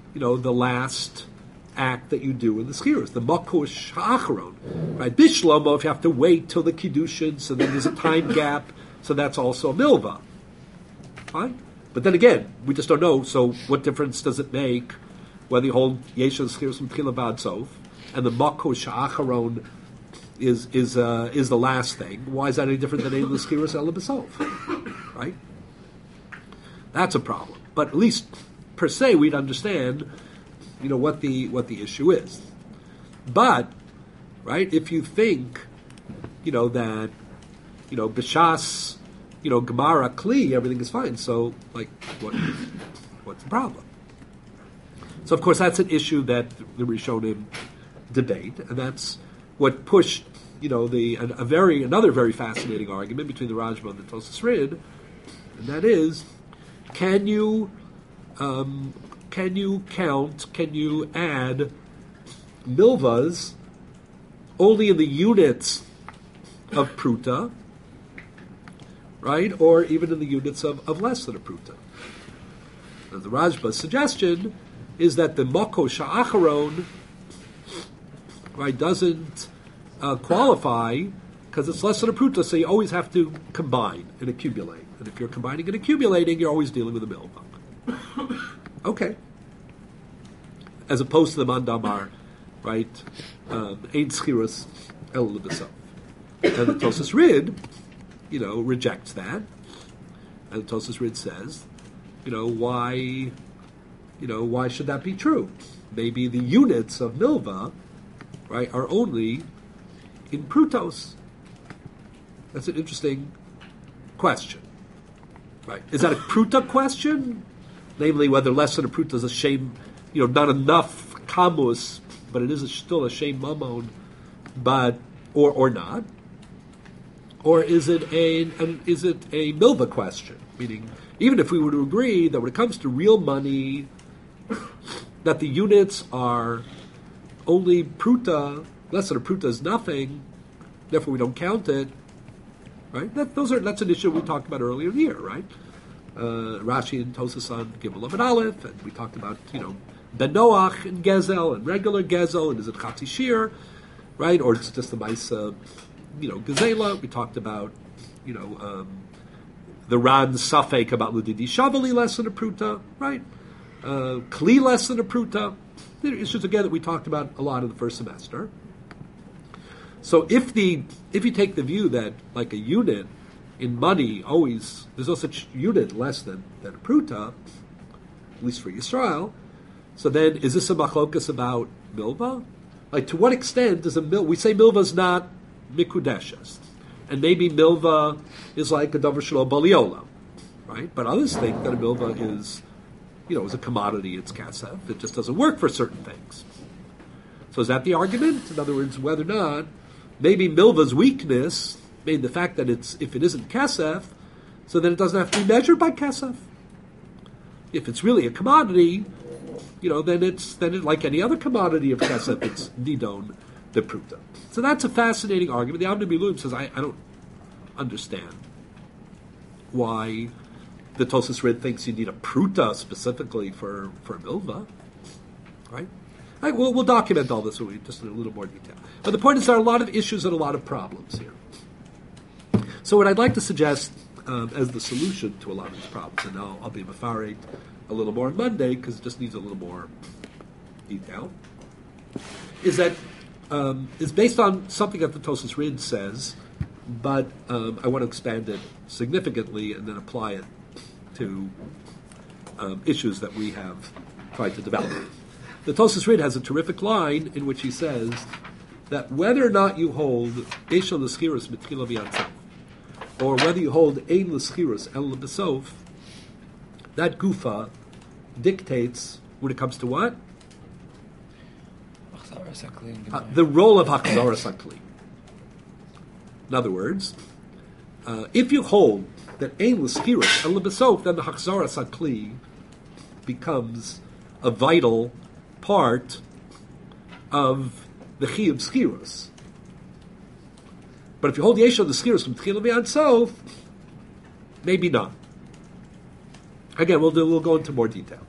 last act that you do in the Schiras, the Makush Ha'acharon, right? Bishlomo, if you have to wait till the Kiddushin, so then there's a time gap, so that's also a Milva. Fine? But then again, we just don't know, so what difference does it make whether you hold Yesha Schiras from Tchila Bad Sof, and the Makush Ha'acharon is the last thing? Why is that any different than the Schiras Ela B'Sof? Right? That's a problem. But at least per se, we'd understand, what the issue is. But, right, if you think, that, B'Shas, Gemara Kli, everything is fine. So, what's the problem? So, of course, that's an issue that the Rishonim debate, and that's what pushed, another very fascinating argument between the Rajba and the Tosas Rid, and that is, can you add milvas only in the units of pruta, right, or even in the units of less than a pruta? Now, the Rajba's suggestion is that the moko sha'acharon, right, doesn't qualify because it's less than a pruta, so you always have to combine and accumulate. And if you're combining and accumulating, you're always dealing with a milva. Okay. As opposed to the mandamar, right? Ein Schiras Ela L'Besof. And the Tosas Rid, rejects that. And the Tosas Rid says, why should that be true? Maybe the units of milva, right, are only in prutos. That's an interesting question. Right. Is that a pruta question? Namely, whether less than a pruta is a shame, not enough kamus, but it is still a shame mamon, but or not? Or is it a milva question? Meaning, even if we were to agree that when it comes to real money, that the units are only pruta, less than a pruta is nothing, therefore we don't count it, right? That's an issue we talked about earlier in the year, right? Rashi and Tosas on Gimel and Aleph, and we talked about, Ben Noach and Gezel and regular Gezel, and is it Chatzi Shir, right? Or it's just the Maisa, Gezela. We talked about, the Ran Safek about Ludidi Shavali less than a pruta, right? Kli less than a pruta. There are issues again that we talked about a lot in the first semester. So if you take the view that like a unit in money always there's no such unit less than a pruta, at least for Yisrael, so then is this a machlokas about milva? Like to what extent does we say milva is not mikudeshes, and maybe milva is like a davar shelo baliola, right? But others think that a milva is is a commodity, it's kasef. It just doesn't work for certain things. So is that the argument? In other words, whether or not maybe milva's weakness made the fact that if it isn't kasef, so then it doesn't have to be measured by kasef. If it's really a commodity, then it, like any other commodity of kasef, it's nidon the pruta. So that's a fascinating argument. The Avnei Miluim says, I don't understand why the Tosas Rid thinks you need a pruta specifically for milva, right? We'll document all this just in a little more detail. But the point is there are a lot of issues and a lot of problems here. So what I'd like to suggest as the solution to a lot of these problems, and I'll be mafaret a little more on Monday because it just needs a little more detail, is that is based on something that the Tosas Rid says, but I want to expand it significantly and then apply it to issues that we have tried to develop. The Tosas Rid has a terrific line in which he says that whether or not you hold Eishon l'schiros mitchila v'yatzah, or whether you hold Ein l'schiros el l'besof, that gufa dictates when it comes to what? The role of Hachzaras Hakli. In other words, if you hold that Ein l'schiros el l'besof, then the Hachzaras Hakli becomes a vital part of the chiyuv schiros. But if you hold Yeshua the schiros from Tchila V'Yad Sof, maybe not. Again, we'll go into more detail.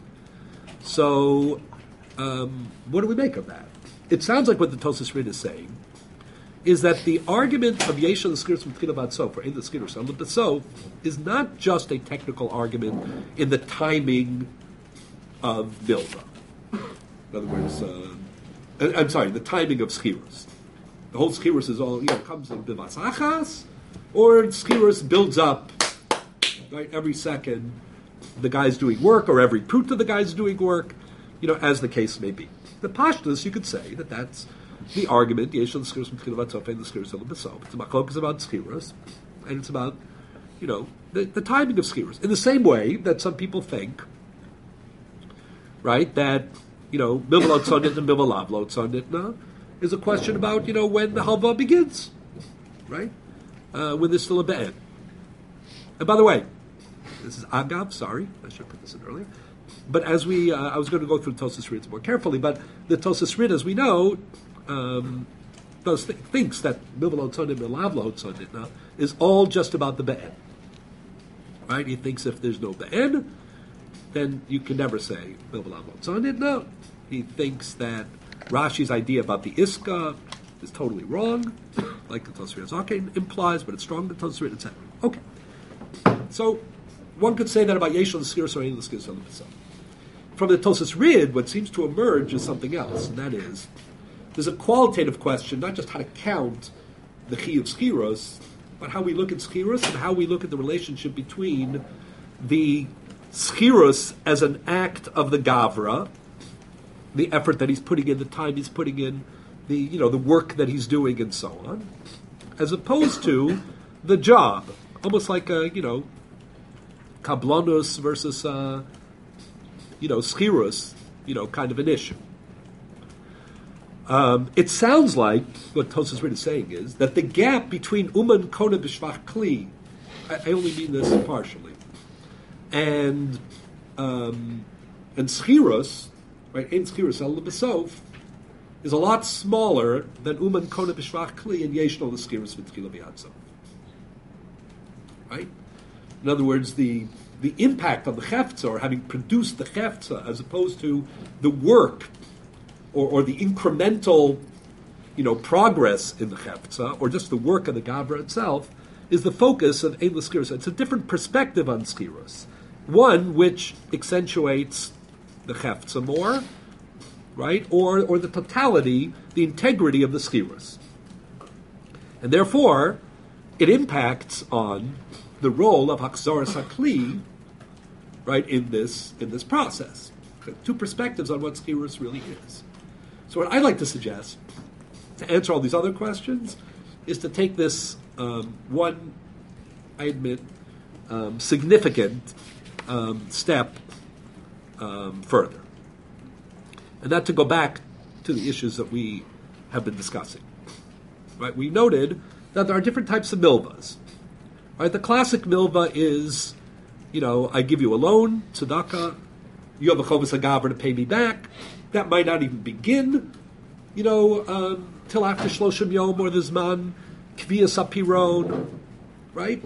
So, what do we make of that? It sounds like what the Tosas Rid is saying is that the argument of Yeshua the schiros from Tchila V'Yad Sof, or in the schiros on the Sof, is not just a technical argument in the timing of milva. In other words, I'm sorry, the timing of schiros. The whole schiros is all, comes in bivas achas, or schiros builds up, right, every second the guy's doing work, or every pruta the guy's doing work, as the case may be. The pashtus, you could say that that's the argument, the Yeshua the schiros from Tchila V'Yad Sof and the schiros el b'sof. It's about schiros, and it's about, the timing of schiros. In the same way that some people think, right, that Mivalot Sondit and Mivalavlot Sondit is a question about, when the halva begins, right? When there's still a be'en. And by the way, this is Agav, sorry, I should have put this in earlier. But as I was going to go through Tosas Rid more carefully, but the Tosas Rid, as we know, thinks that Mivalot Sondit and Mivalavlot Sondit is all just about the be'en. Right? He thinks if there's no be'en, then you can never say Mivalavlot Sondit. No. He thinks that Rashi's idea about the Iska is totally wrong, like the Tosas Rid Zaken implies, but it's strong, the Tosas Rid, etc. Okay. So, one could say that about Yeshua the schiros or Ein l'schiros el l'besof. From the Tosas Rid, what seems to emerge is something else, and that is, there's a qualitative question, not just how to count the chiyuv schiros, but how we look at schiros and how we look at the relationship between the schiros as an act of the gavra, the effort that he's putting in, the time he's putting in, the work that he's doing, and so on, as opposed to the job, almost like a kablanus versus schiros, kind of an issue. It sounds like what Tosas Rid is saying is that the gap between uman kona b'shvach kli, I only mean this partially, and schiros, right, ein schiros el l'besof, is a lot smaller than Uman Kona B'Shvach Kli and Yeshno L'Skiris V'Tchila V'Yatzav. Right? In other words, the impact on the Chefza, or having produced the Chefza, as opposed to the work or the incremental, progress in the Chefza, or just the work of the Gavra itself, is the focus of Ein L'Skiros. It's a different perspective on Skiros. One which accentuates the Chefza more, right? Or the totality, the integrity of the Skiros. And therefore, it impacts on the role of Hakzaras HaKli, right, in this process. Two perspectives on what Skiros really is. So what I'd like to suggest, to answer all these other questions, is to take this one, I admit, significant step further. And that to go back to the issues that we have been discussing. Right? We noted that there are different types of milvahs. Right? The classic milvah is, I give you a loan, tzedakah, you have a chovas hagaver to pay me back. That might not even begin, till after Shloshim Yom or the Zman, Kviyas Apiron, right?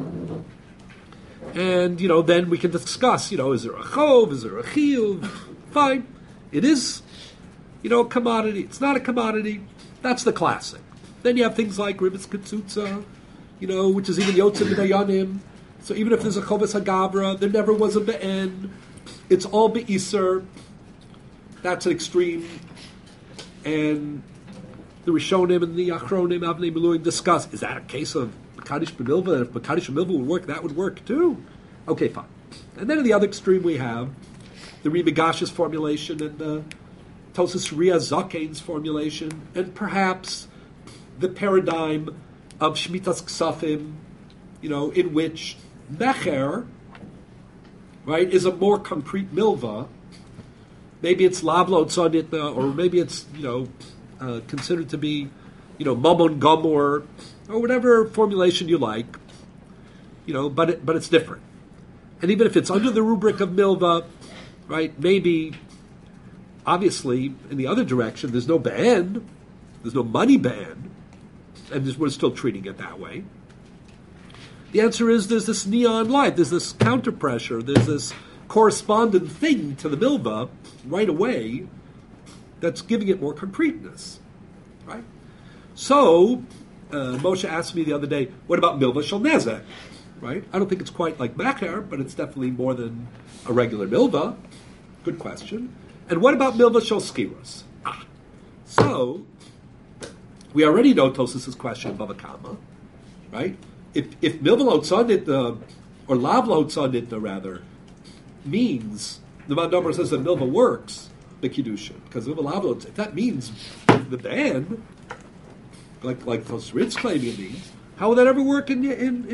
And, then we can discuss, is there a chov, is there a chiyuv? Fine. It is, a commodity. It's not a commodity. That's the classic. Then you have things like Ribis Ketzutza, which is even Yotzim B'dayanim. So even if there's a Chovas Hagavra, there never was a Be'en. It's all Be'iser. That's an extreme. And the Rishonim and the Achronim, Avnei Miluim, discuss, is that a case of Makadish B'milva? And if Makadish B'milva would work, that would work too. Okay, fine. And then at the other extreme we have the Rebbe Gash's formulation and the Tosas Ria Zakein's formulation, and perhaps the paradigm of Shmitas Ksafim, in which Mecher, right, is a more concrete milva. Maybe it's Lavlo Tzaditna, or maybe it's, considered to be, Mamon Gomor, or whatever formulation you like, but it's different. And even if it's under the rubric of milva, right, maybe, obviously, in the other direction, there's no ban, there's no money ban, and we're still treating it that way. The answer is there's this neon light, there's this counter pressure, there's this correspondent thing to the milva right away that's giving it more concreteness, right? So, Moshe asked me the other day, what about milva shel nezek, right? I don't think it's quite like mecher, but it's definitely more than a regular milva. Good question. And what about milva shel skiros? So, we already know Tosas' question, Bava Kama, right? If milva lotzadit, or lav lotzadit, rather, means, the Mandomer says that milva works, the Kiddushin, because milva lav lotzadit, if that means the ban, like those Ritz claim it means, how will that ever work in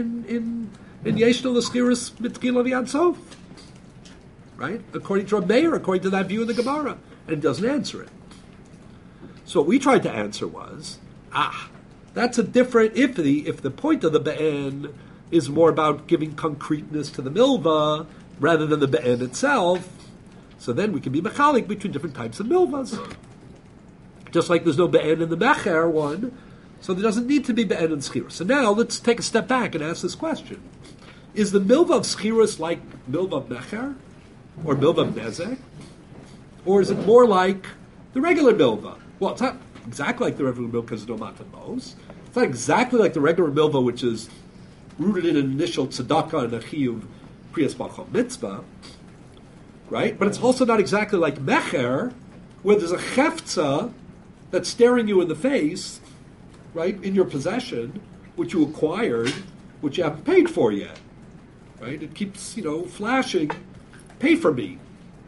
Yeshno L'Skiris Mitgila V'Yad right? According to Reb Meir, according to that view of the Gemara, and it doesn't answer it. So what we tried to answer was, that's a different, if the point of the Be'en is more about giving concreteness to the milva rather than the Be'en itself, so then we can be mechalik between different types of milvas. Just like there's no Be'en in the Mecher one, so there doesn't need to be Be'en in Schiros. So now let's take a step back and ask this question. Is the milva of Schiros like milva of Mecher? Or milva of Nezek? Or is it more like the regular milva? Well, it's not exactly like the regular milva because there's no matan mos. It's not exactly like the regular milva, which is rooted in an initial tzedakah and a chiyuv priyas b'chol mitzvah, right? But it's also not exactly like mecher, where there's a chefza that's staring you in the face, right, in your possession, which you acquired, which you haven't paid for yet, right? It keeps, flashing, pay for me,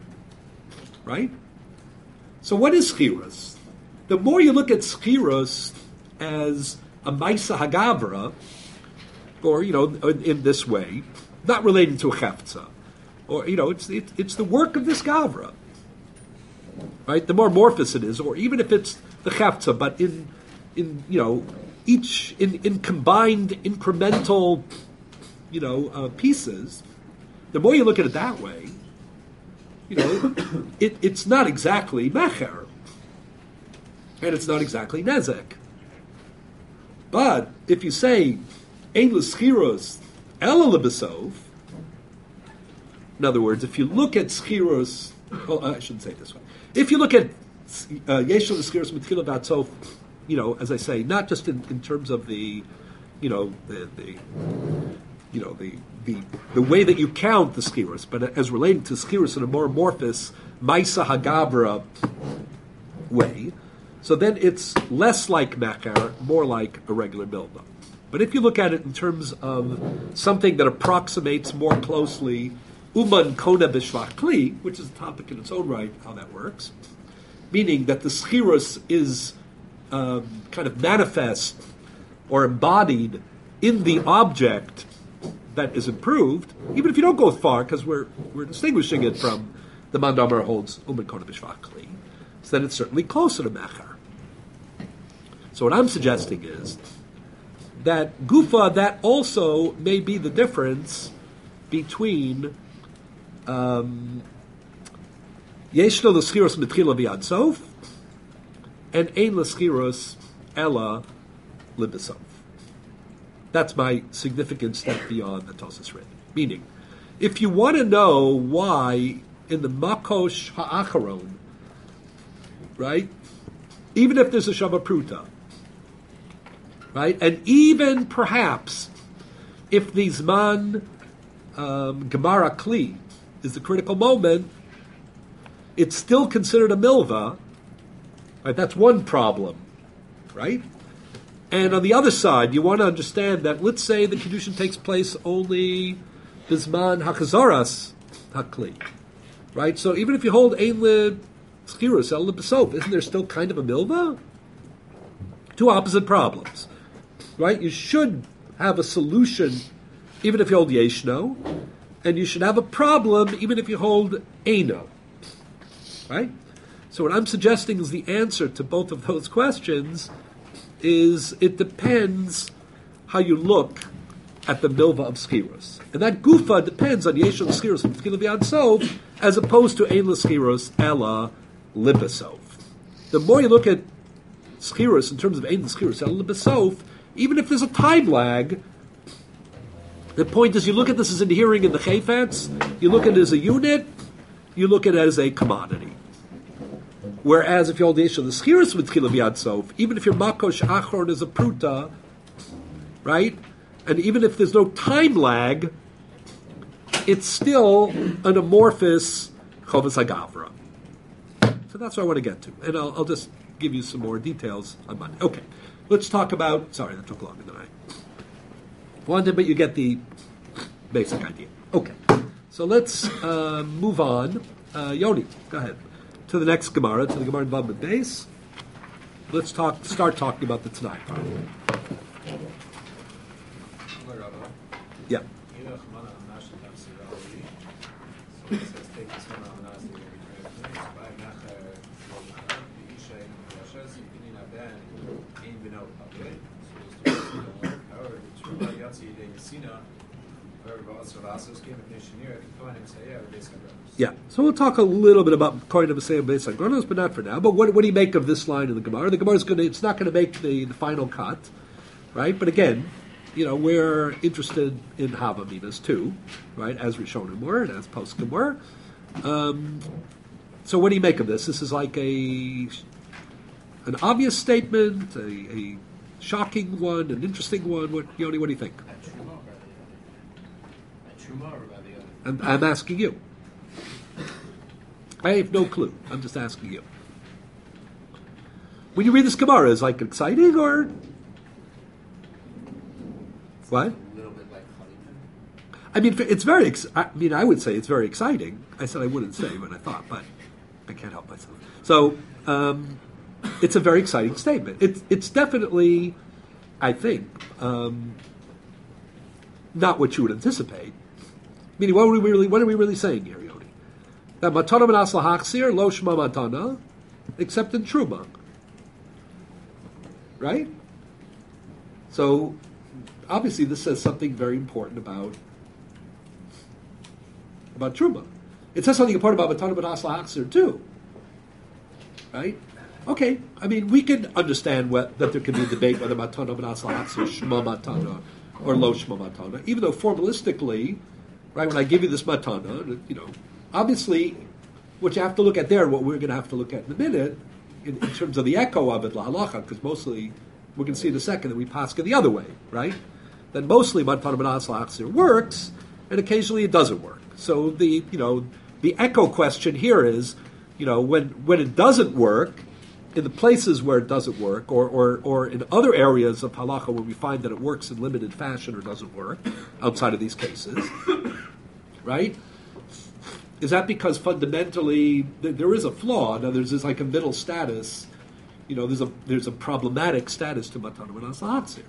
right? So what is schiras? The more you look at schiras as a maisa hagavra, or, in this way, not relating to a chefza, or, it's the work of this gavra, right? The more amorphous it is, or even if it's the chefza, but in each, in combined incremental, pieces, the more you look at it that way, it's not exactly mecher. and it's not exactly nezek. But if you say ein l'schiros ela lebesov, in other words, if you look at schiros, I shouldn't say it this way. If you look at yesh l'schiros mitchila v'atzof, as I say, not just in terms of the way that you count the schiros, but as relating to schiros in a more amorphous Maisa Hagabra way, so then it's less like Mechar, more like a regular milva. But if you look at it in terms of something that approximates more closely Uman Kona B'Shvach Kli, which is a topic in its own right, how that works, meaning that the schiros is kind of manifest or embodied in the object that is improved, even if you don't go far, because we're distinguishing it from the Mandamar holds Uman Kona B'Shvach Kli, so then it's certainly closer to Mechar. So what I'm suggesting is that Gufa, that also may be the difference between Yeshno l'schiros mitchila v'yad sof and ein l'schiros ela libesov. That's my significant step beyond the Tosas written. Meaning, if you want to know why in the Makosh Ha'acharon, right, even if there's a Shava Pruta, right, and even perhaps if the Zman Gemara Kli is the critical moment, it's still considered a milva, right? That's one problem, right? And on the other side, you want to understand that, let's say the Kiddushin takes place only Bizman HaChazaras HaKli, right? So even if you hold Ein L'Schirus, El L'Besov, isn't there still kind of a milva? Two opposite problems, right? You should have a solution even if you hold Yeshno, and you should have a problem even if you hold Eino, right? So what I'm suggesting is the answer to both of those questions is it depends how you look at the milva of schiros. And that gufa depends on yeshon schiros and tchila v'yad sof, as opposed to ein l'schiros ela libesov. The more you look at schiros in terms of ein l'schiros ela libesov, even if there's a time lag, the point is you look at this as adhering in the chayfetz, you look at it as a unit, you look at it as a commodity. Whereas if you hold the issue of the schiros with tchila v'yad sof, even if your makosh achron is a pruta, right, and even if there's no time lag, it's still an amorphous chovas hagavra. So that's what I want to get to, and I'll just give you some more details on Monday. Okay, let's talk about. Sorry, that took longer than I wanted, but you get the basic idea. Okay, so let's move on. Yoni, go ahead. To the next Gemara, to the Gemara in Bava Beis. Let's start talking about the Tanai. Yeah. Yeah, so we'll talk a little bit about Kohen Avasei based on Gronos, but not for now. But what do you make of this line in the Gemara? The Gemara it's not going to make the final cut, right? But again, we're interested in Havaminas too, right? As Rishonim were and as Poskim were. So what do you make of this? This is like an obvious statement, a shocking one, an interesting one. Yoni, what do you think? And I'm asking you. I have no clue. I'm just asking you. When you read this Gemara, is it like exciting or what? A little bit like Chalitza. I mean, it's very. I would say it's very exciting. I said I wouldn't say what I thought, but I can't help myself. So it's a very exciting statement. It's definitely, I think, not what you would anticipate. Meaning, what are we really saying here, Yoni? That matana menas lahachzir lo shma matana, except in truma, right? So, obviously, this says something very important about truma. It says something important about matana menas lahachzir too, right? Okay, I mean, we can understand that there can be a debate whether matana b'nas lahatzir shma matana or lo shma matana, even though formalistically, right, when I give you this matana, obviously, what you have to look at there, what we're going to have to look at in a minute, in terms of the echo of it, la halacha, because mostly, we're going to see in a second that we paskin the other way, right? Then mostly matana b'nas lahatzir works, and occasionally it doesn't work. So the echo question here is, when it doesn't work, in the places where it doesn't work, or in other areas of halacha where we find that it works in limited fashion or doesn't work, outside of these cases, right? Is that because fundamentally there is a flaw? Now there's like a middle status, there's a problematic status to matana b'nas lahatzir.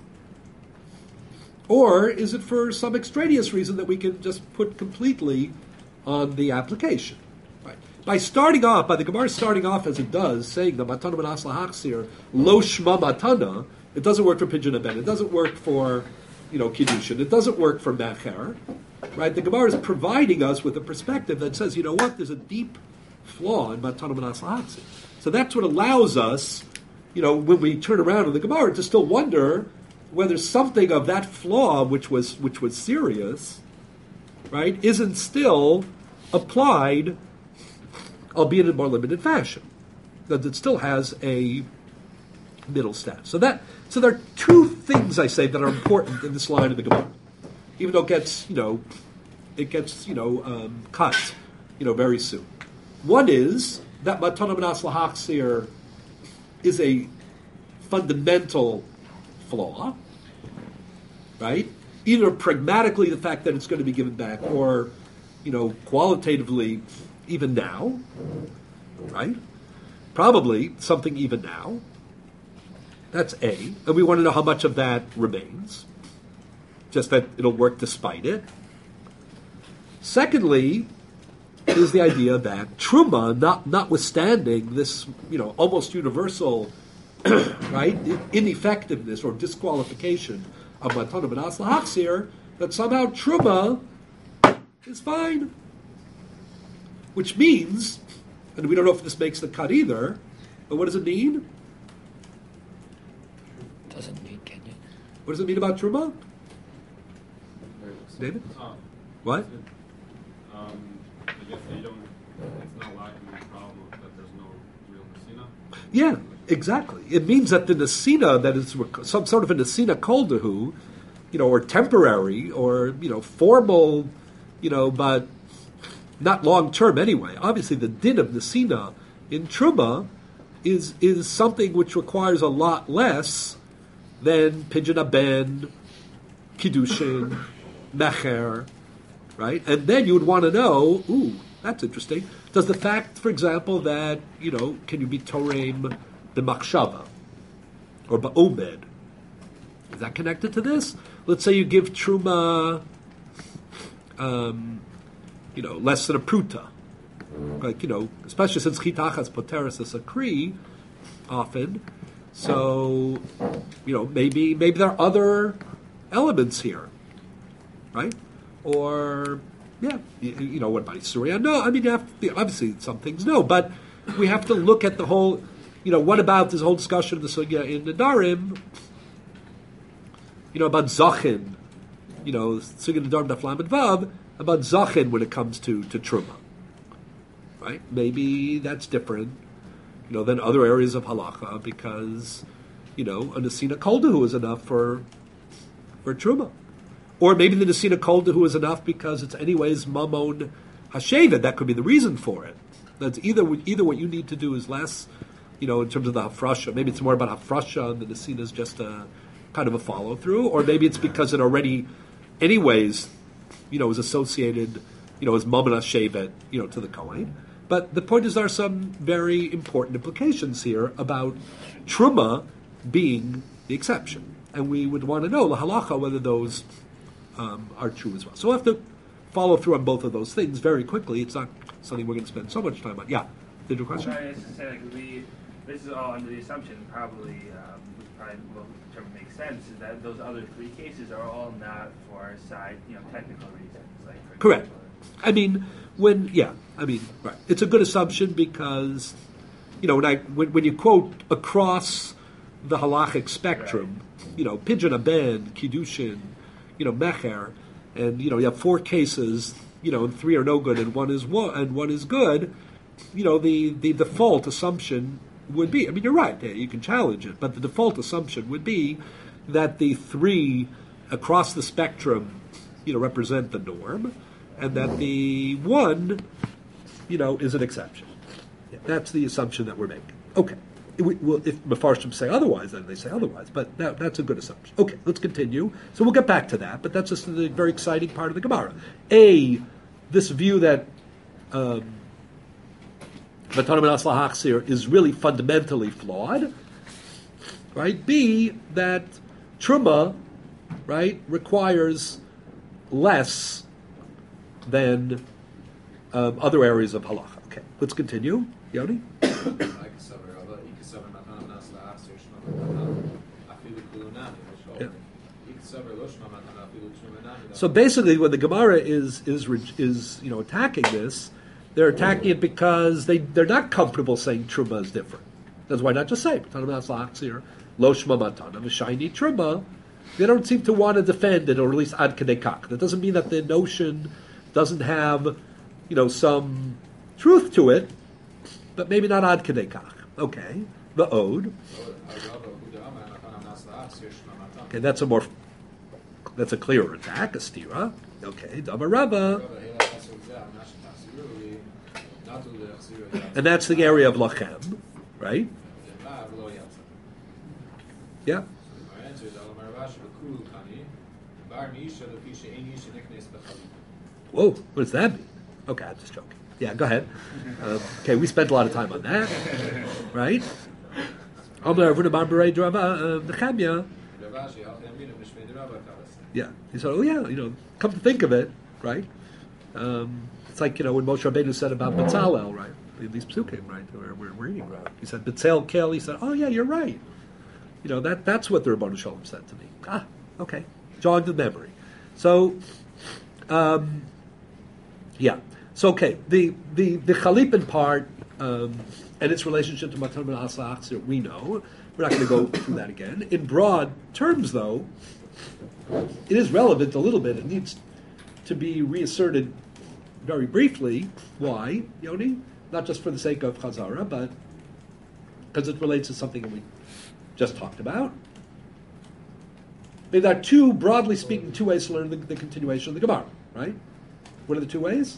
Or is it for some extraneous reason that we can just put completely on the application? By the Gemara starting off as it does, saying the matana b'nas lahatzir lo shma matana, it doesn't work for pidyon ben, it doesn't work for kiddushin, it doesn't work for mecher, right? The Gemara is providing us with a perspective that says, there's a deep flaw in matana b'nas lahatzir. So that's what allows us, when we turn around in the Gemara, to still wonder whether something of that flaw, which was serious, right, isn't still applied, albeit in a more limited fashion, that it still has a middle status. So there are two things I say that are important in this line of the Gemara, even though it gets cut, very soon. One is that matana b'nas lahatzir is a fundamental flaw, right? Either pragmatically the fact that it's going to be given back, or qualitatively, even now, right? Probably something even now. That's A. And we want to know how much of that remains. Just that it'll work despite it. Secondly, is the idea that truma, notwithstanding this, almost universal, right, ineffectiveness or disqualification of matana b'nas lahatzir, that somehow truma is fine. Which means, and we don't know if this makes the cut either, but what does it mean? Doesn't mean, can you? What does it mean about truma? David? What? I guess it's not like the problem that there's no real nesina. Yeah, exactly. It means that the nesina, that is some sort of a nesina koldahu, or temporary, or, formal, but not long term anyway. Obviously, the din of nesina in truma is something which requires a lot less than pidyon ben, kiddushin, mecher, right? And then you would want to know, that's interesting. Does the fact, for example, that, can you be torem b'machshava or ba'omed, is that connected to this? Let's say you give truma, less than a pruta. Like, especially since chitachas poteris is a kri, often. So, maybe there are other elements here, right? Or, what about Surya? No, I mean, obviously some things no, but we have to look at the whole, what about this whole discussion of the sugya in the Darim, about zachin, sugya in the Darim daf lamed vav, about zachin when it comes to truma, right? Maybe that's different, than other areas of halacha, because, a nesina koldahu is enough for truma. Or maybe the nesina koldahu is enough because it's anyways mamon hashevet. That could be the reason for it. That's either what you need to do is less, in terms of the hafrasha. Maybe it's more about hafrasha and the nesina is just a kind of a follow through. Or maybe it's because it already, anyways, is associated, as mamon hashevet, to the kohen. But the point is there are some very important implications here about truma being the exception. And we would want to know, la halacha, whether those are true as well. So we'll have to follow through on both of those things very quickly. It's not something we're going to spend so much time on. Yeah, did you have a question? I was just saying, this is all under the assumption, probably will determine makes sense, is that those other three cases are all not for side, technical reasons. Like for correct. Example, I mean, right. It's a good assumption because, when you quote across the halachic spectrum, pidyon aben, kiddushin, mecher, and you have 4 cases, and 3 are no good and one is good. The default assumption would be, you're right, you can challenge it, but the default assumption would be that the 3 across the spectrum, represent the norm, and that the 1, is an exception. That's the assumption that we're making. Okay. If Mefarshim say otherwise, then they say otherwise. But that's a good assumption. Okay, let's continue. So we'll get back to that, but that's just the very exciting part of the Gemara. A, this view that Matanim Minas Lahachzir is really fundamentally flawed. Right? B, that Truma, right, requires less than other areas of halacha. Okay, let's continue. Yoni? Yeah. So basically, when the Gemara is attacking this, they're attacking it because they're not comfortable saying truma is different. That's why not just say lo shma matana shiny truma. They don't seem to want to defend it, or at least ad kedei kach. That doesn't mean that the notion doesn't have some truth to it, but maybe not ad kedei kach. Okay, the ode. Okay, that's a clearer attack, a stira. Okay, Dama Rabba. And that's the area of Lachem, right? Yeah. Whoa, what does that mean? Okay, I'm just joking. Yeah, go ahead. Okay, we spent a lot of time on that, right? Yeah, he said, come to think of it, right? It's like, when Moshe Rabbeinu said about Betzalel, right? These psukim, right? We're reading, right? He said, Betzel Kel, he said, oh yeah, you're right. That's what the Rabbanu Shalom said to me. Ah, okay. Jogged the memory. So, yeah. So, okay, the Chalipin part, and its relationship to Matan Ben Asach, we know. We're not going to go through that again. In broad terms, though, it is relevant a little bit. It needs to be reasserted very briefly. Why, Yoni? Not just for the sake of Chazara, but because it relates to something that we just talked about. There are broadly speaking, two ways to learn the continuation of the Gemara, right? What are the 2 ways?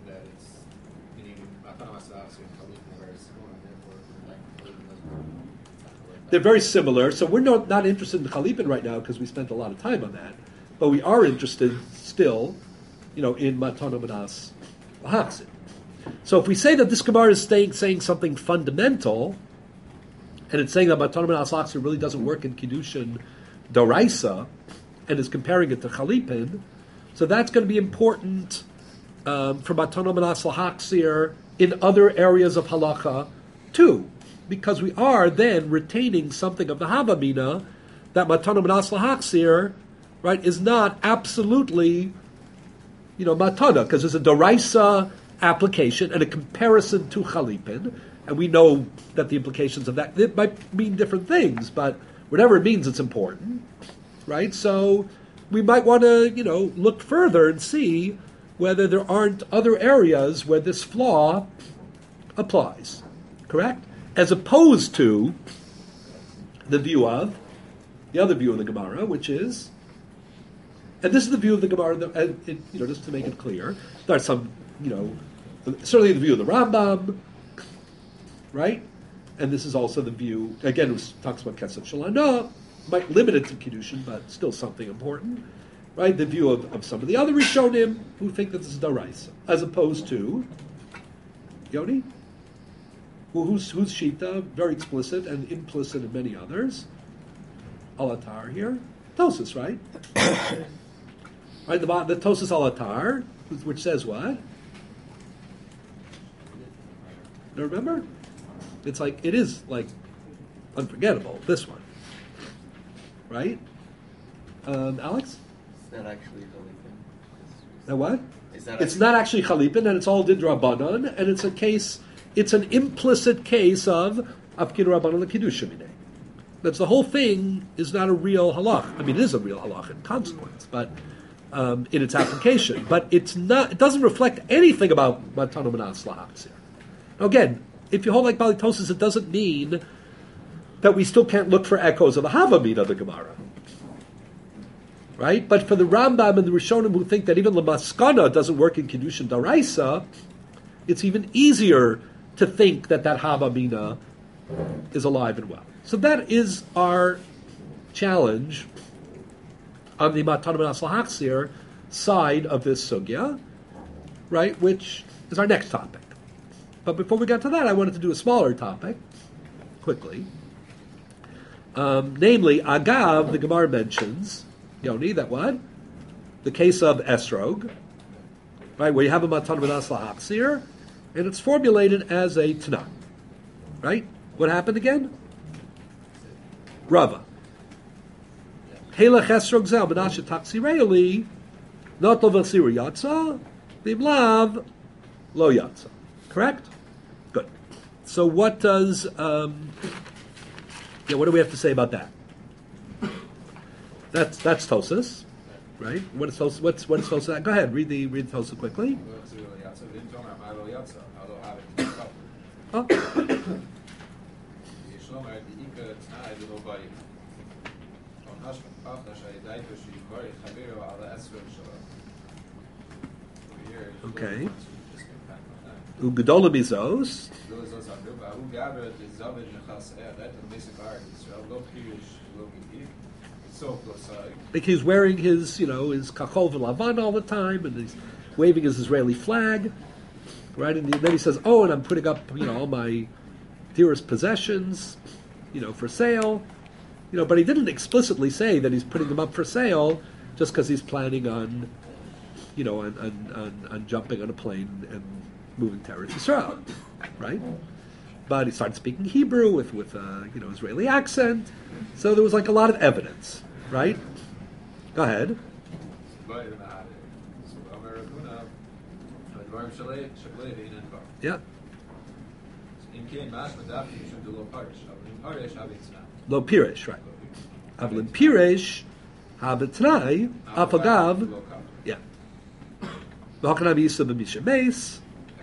They're very similar, so we're not interested in Chalipin right now because we spent a lot of time on that. But we are interested still, in Matana Manas Lahachzir. So if we say that this Gemara is saying something fundamental, and it's saying that Matana Manas Lahachzir really doesn't work in Kiddushin Doraisa, and is comparing it to Chalipin, so that's going to be important for Matana Manas Lahachzir in other areas of halacha too. Because we are then retaining something of the Havamina that Matana Manas Lahachzir, right, is not absolutely, Matana, because there's a Doraisa application and a comparison to Chalipin, and we know that the implications of that, it might mean different things, but whatever it means, it's important, right? So we might want to, look further and see whether there aren't other areas where this flaw applies, correct? As opposed to the other view of the Gemara, which is, and this is the view of the Gemara, just to make it clear, there are some, certainly the view of the Rambam, right? And this is also the view, again, it talks about Kesef Shalana, might limit it to Kiddushin, but still something important, right? The view of some of the other Rishonim who think that this is Daraisa, as opposed to, Yoni? Whose Shita, very explicit and implicit in many others. Alatar here. Tosis, right? Right, the Tosis Alatar, which says what? You remember? It's like, it is like unforgettable, this one. Right? Alex? It's not actually Chalipin. Now what? It's not actually Chalipin, and it's all Didrabanan, and it's a case it's an implicit case of Afkin Rabbanan L'Kiddusha Minei. That's the whole thing is not a real halach. I mean, it is a real halach in consequence, but in its application. But it's not. It doesn't reflect anything about Matana Manas Lahachzir. Again, if you hold like Balitosis, it doesn't mean that we still can't look for echoes of the Havamid of the Gemara. Right? But for the Rambam and the Rishonim who think that even Lamaskana doesn't work in Kiddushin Daraisa, it's even easier to think that that Havamina is alive and well. So that is our challenge on the Matana Manas Lahachzir side of this sugya, right? Which is our next topic. But before we get to that, I wanted to do a smaller topic quickly. Namely, Agav, the Gemara mentions, Yoni, that what? The case of Esrog, right, where you have a Matana Manas Lahachzir, and it's formulated as a Tanakh, right? What happened again? Rava. Helach Esrog Zel, Menashe Taksireili, not lo v'sira yatsa, v'imlav lo yatsa. Correct? Good. So what does, what do we have to say about that? That's Tosas, right? What is Tosas? What is Tosas? Go ahead, read the Tosas quickly. Oh. Okay. Ugedola bizos. Like he's wearing his, his kachol v'lavan all the time, and he's waving his Israeli flag, right? And then he says, "Oh, and I'm putting up, all my dearest possessions, for sale." But he didn't explicitly say that he's putting them up for sale just because he's planning on, on jumping on a plane and moving to Eretz Yisrael, right? But he started speaking Hebrew with Israeli accent, so there was like a lot of evidence, right? Go ahead. Yeah. Lo pirish, right? Avlin pirish, habetnai, afagav. Yeah. V'hakanav yisa b'misha meis.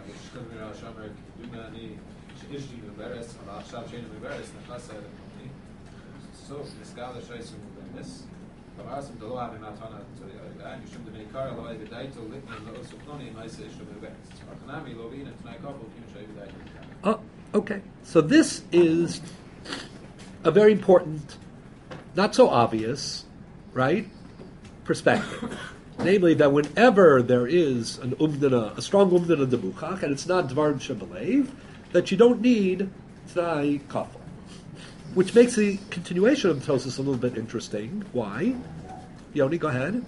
Oh, okay. So this is a very important, not so obvious, right, perspective. Namely, that whenever there is an a strong umdana debuchach, and it's not dvarim shebelev, that you don't need t'nai kafel. Which makes the continuation of the Tosas a little bit interesting. Why? Yoni, go ahead.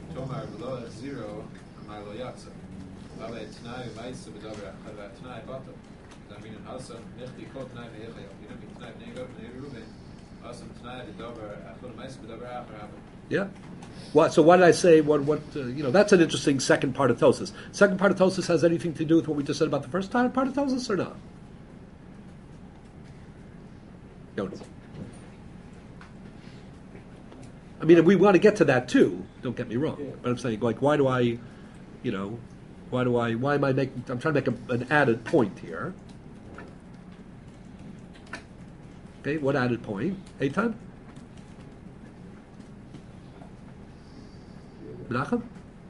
Yeah. So why did I say what? That's an interesting second part of Tosas. Second part of Tosas has anything to do with what we just said about the first part of Tosas, or not? No. I mean, we want to get to that too. Don't get me wrong. But I'm saying, like, why am I making? I'm trying to make an added point here. Okay, what added point? Eitan? Menachem?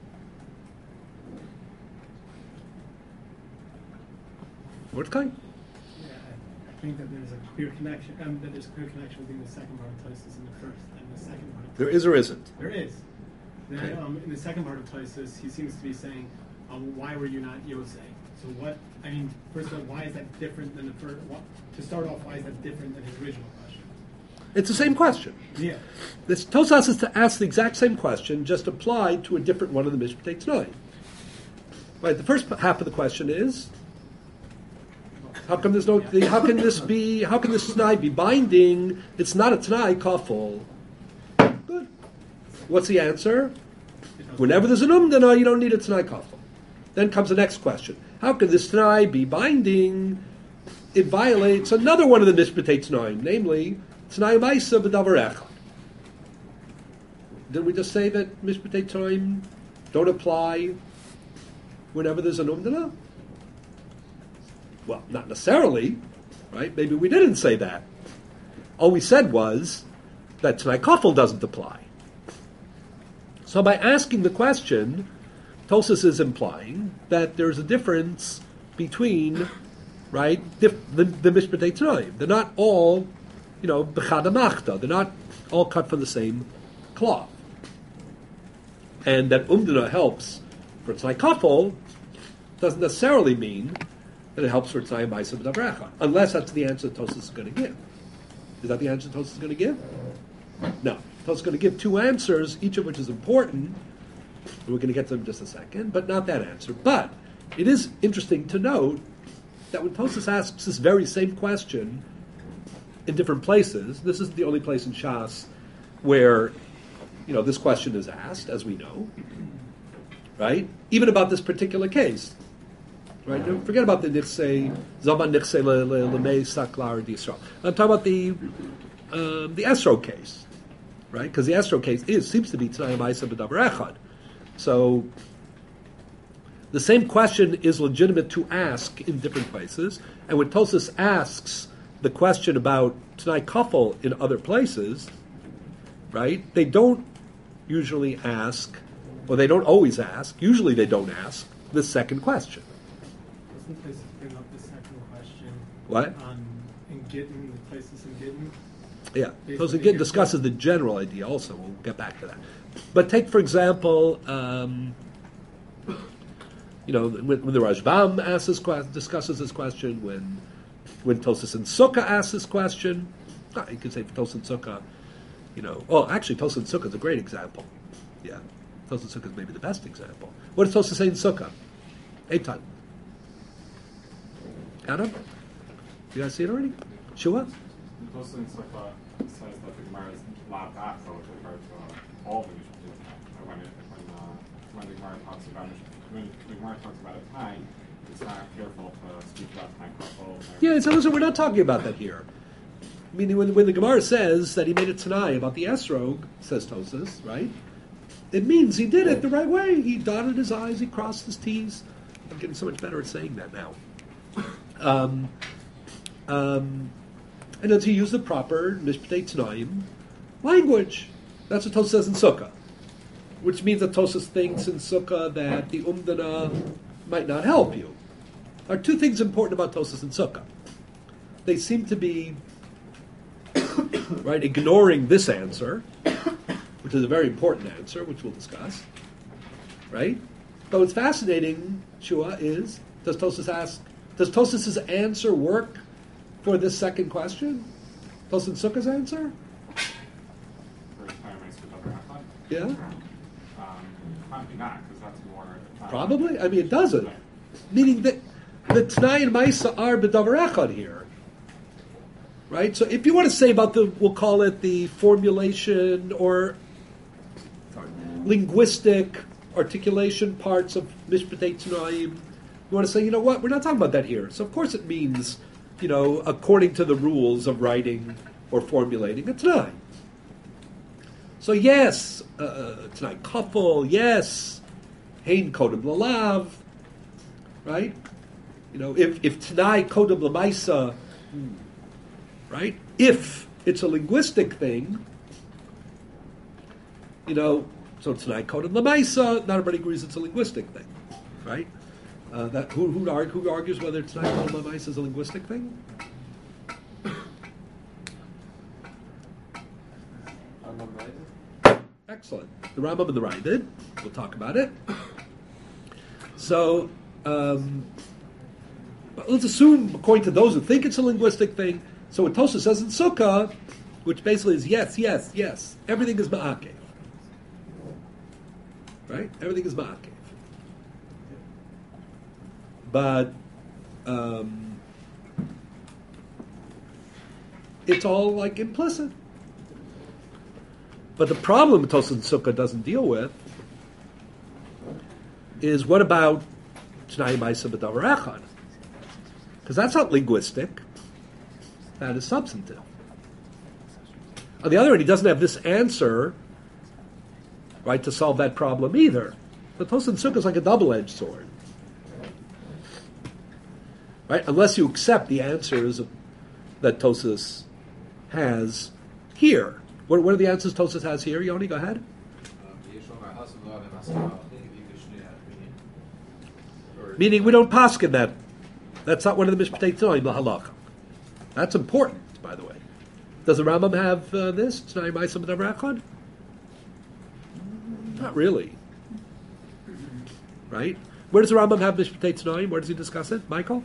Mordechai? I think that there's a clear connection. Between the second part of Tosas and the first, and the second part of Tosas. There is or isn't? There is. In the second part of Tosas, he seems to be saying, "Why were you not Yosef?" So what? I mean, first of all, why is that different than the first? To start off, why is that different than his original question? It's the same question. Yeah. This Tosas is to ask the exact same question, just applied to a different one of the Mishpatei Tanai. Right. The first half of the question is, how can this Tanai be binding? It's not a Tanai kafel. Good. What's the answer? Whenever there's an you don't need a Tanai kafel. Then comes the next question. How can this Tanai be binding it violates another one of the Mishpatei Tanoim, namely T'nai Maisa B'davar Echad. Didn't we just say that Mishpatei Tanoim don't apply whenever there's an umdana? Well, not necessarily, right? Maybe we didn't say that. All we said was that T'nai Kafel doesn't apply. So by asking the question, Tosas is implying that there's a difference between, right, the Mishpatei Tanoim. They're not all, b'chad amachta. They're not all cut from the same cloth. And that umdana helps for T'nai Kafel doesn't necessarily mean that it helps for T'nai Maisa B'davar Echad, unless that's the answer Tosas is going to give. Is that the answer Tosas is going to give? No. Tosas is going to give two answers, each of which is important. We're going to get to them in just a second, but not that answer. But it is interesting to note that when Tosas asks this very same question in different places, this isn't the only place in Shas where this question is asked, as we know, right? Even about this particular case, right? Don't forget about the Nichsei, Zaman Nichsei Lemei Saklar D'Yisrael. I'm talking about the Esro case, right? Because the Esro case seems to be T'nai Maisa B'davar Echad. So the same question is legitimate to ask in different places, and when Tosas asks the question about T'nai Kafel in other places, right? They don't usually ask, or they don't always ask. Usually, they don't ask the second question. Doesn't Tosas bring up the second question? What? In Gittin, the places in Gittin. Yeah, Tosas again discusses the general idea. Also, we'll get back to that. But take, for example, when the Rashbam discusses this question, when Tosas and Sukkah asks this question, you could say for Tosas and Sukkah, actually Tosas and Sukkah is a great example. Yeah, Tosas and Sukkah is maybe the best example. What does Tosas say in Sukkah? Eitan. Adam? You guys see it already? Shua? Tosas in Sukkah says that the Gemara is lav da'afa with regard to all the Mishpatei Tanoim. When the Gemara talks about a time, it's not careful to speak about T'nai Kafel. Yeah, so listen, we're not talking about that here. Meaning, when the Gemara says that he made a Tanai about the Esrog, says Tosas, right? It means he did it the right way. He dotted his I's, he crossed his T's. I'm getting so much better at saying that now. And then he used the proper Mishpatei Tanoim language. That's what Tosas says in Sukkah. Which means that Tosas thinks in Sukkah that the umdana might not help you. There are two things important about Tosas and Sukkah. They seem to be right, ignoring this answer, which is a very important answer, which we'll discuss, right? But what's fascinating, Shua, is does Tosas's answer work for this second question? Tosas and Sukkah's answer? Yeah? Probably not, because that's more... Probably? I mean, it doesn't. Meaning that the T'nai and Maisa are B'davar Echad here. Right? So if you want to say about we'll call it the formulation or linguistic articulation parts of Mishpatei Tanoim, you want to say, you know what, we're not talking about that here. So of course it means, according to the rules of writing or formulating a T'nai. So yes, T'nai Kafel, yes, Hein Kodem Lalav, right? If T'nai Kodem Lamaisa, right? If it's a linguistic thing, so T'nai Kodem Lamaisa, not everybody agrees it's a linguistic thing, right? Who argues whether T'nai Kodem Lamaisa is a linguistic thing? Excellent. The Rambam and the Raidid. We'll talk about it. So, but let's assume, according to those who think it's a linguistic thing, so what Tosas says in Sukkah, which basically is yes, yes, yes, everything is ma'akev. Right? Everything is ma'akev. But it's all like implicit. But the problem Tosas and Sukkah doesn't deal with is what about T'nai Maisa B'davar Echad? Because that's not linguistic. That is substantive. On the other hand, he doesn't have this answer, right, to solve that problem either. The Tosas and Sukkah is like a double-edged sword. Right? Unless you accept the answers that Tosas has here. What are the answers Tosas has here? Yoni, go ahead. Meaning we don't paskin that. That's not one of the mishpatei tanoim lahalacha. That's important, by the way. Does the Rambam have this? T'nai ma'aseh b'davar echad? Not really. Right? Where does the Rambam have mishpatei tanoim? Where does he discuss it? Michael?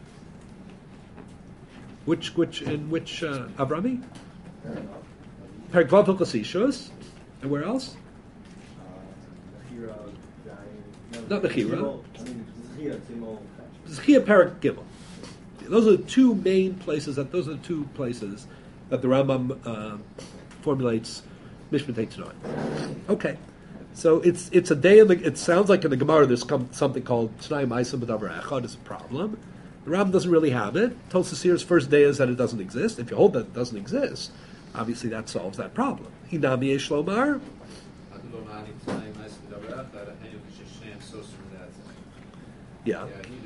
Which Avrami? Perek Vav Hilchos Ishus. And where else? Not Mechira. Zechia Perek Gimel. Those are the two main places. Those are the two places that the Rambam formulates Mishpatei Tanoim. Okay, so it's a day in the. It sounds like in the Gemara there's something called T'nai Ma'aseh b'davar echad is a problem. The Rambam doesn't really have it. Tosas here's first day is that it doesn't exist. If you hold that it doesn't exist, obviously that solves that problem. Hinami yesh lomar. Yeah.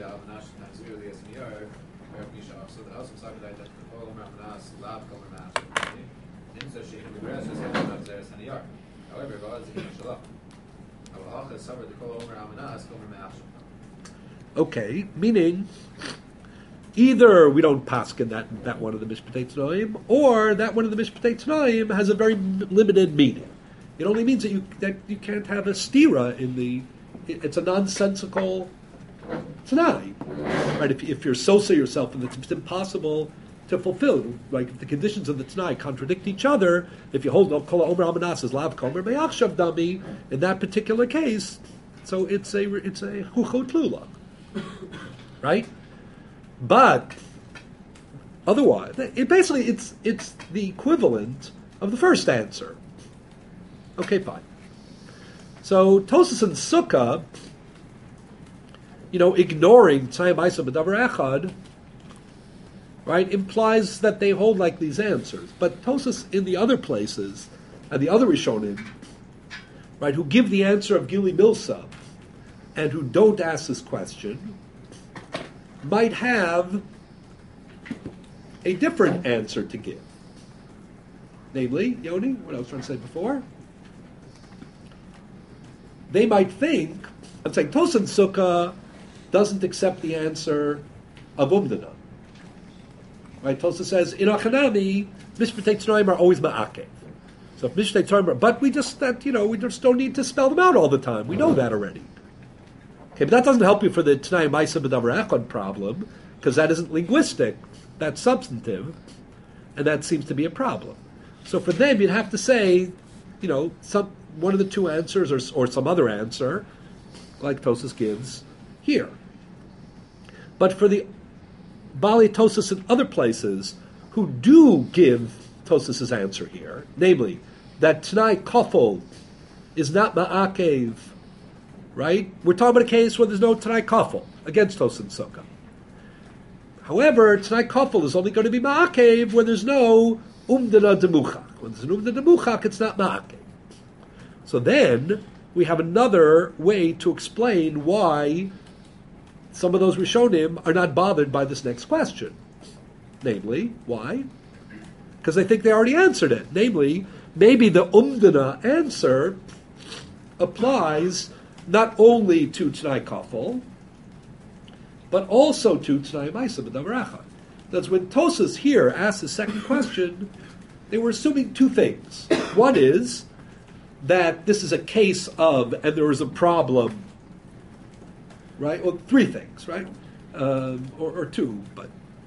Okay, meaning either we don't paskin that one of the mishpatei tanoim, or that one of the mishpatei tanoim has a very limited meaning. It only means that you can't have a stira in the. It's a nonsensical Tanai, right? If you're sosa yourself, and it's impossible to fulfill. Like if the conditions of the Tanai contradict each other, if you hold kol omer amanas as lav komer me'achshav dami in that particular case, so it's a huchot lula, right? But otherwise, it's the equivalent of the first answer. Okay, fine. So Tosas and Sukkah, ignoring T'nai Ma'aseh b'davar echad, right, implies that they hold like these answers. But Tosas in the other places, and the other Rishonim, right, who give the answer of Gili Milsa, and who don't ask this question, might have a different answer to give. Namely, Yoni, what I was trying to say before, they might think, I'm saying Tosas and Sukkah doesn't accept the answer of Umdana. Right? Tosas says, in Achanami, Mishpatei Tanoim are always Ma'akev. So if Mishpatei Tanoim are, but we just don't need to spell them out all the time. We know that already. Okay, but that doesn't help you for the T'nai Ma'aseh b'davar echad problem, because that isn't linguistic, that's substantive, and that seems to be a problem. So for them, you'd have to say, one of the two answers or some other answer, like Tosas gives here. But for the Bali Tosas in other places who do give Tosas' answer here, namely that T'nai Kofel is not Ma'akev, right? We're talking about a case where there's no T'nai Kofel against Tosas and Sukkah. However, T'nai Kofel is only going to be Ma'akev where there's no Umdana Demuchak. When there's an Umdana Demuchak, it's not Ma'akev. So then we have another way to explain why some of those Rishonim are not bothered by this next question. Namely, why? Because they think they already answered it. Namely, maybe the Umdana answer applies not only to T'nai Kofel, but also to T'nai Ma'aseh b'davar echad. That's when Tosas here asked the second question, they were assuming two things. One is that this is a case of, and there is a problem, right? Well, three things, right? Or two, but,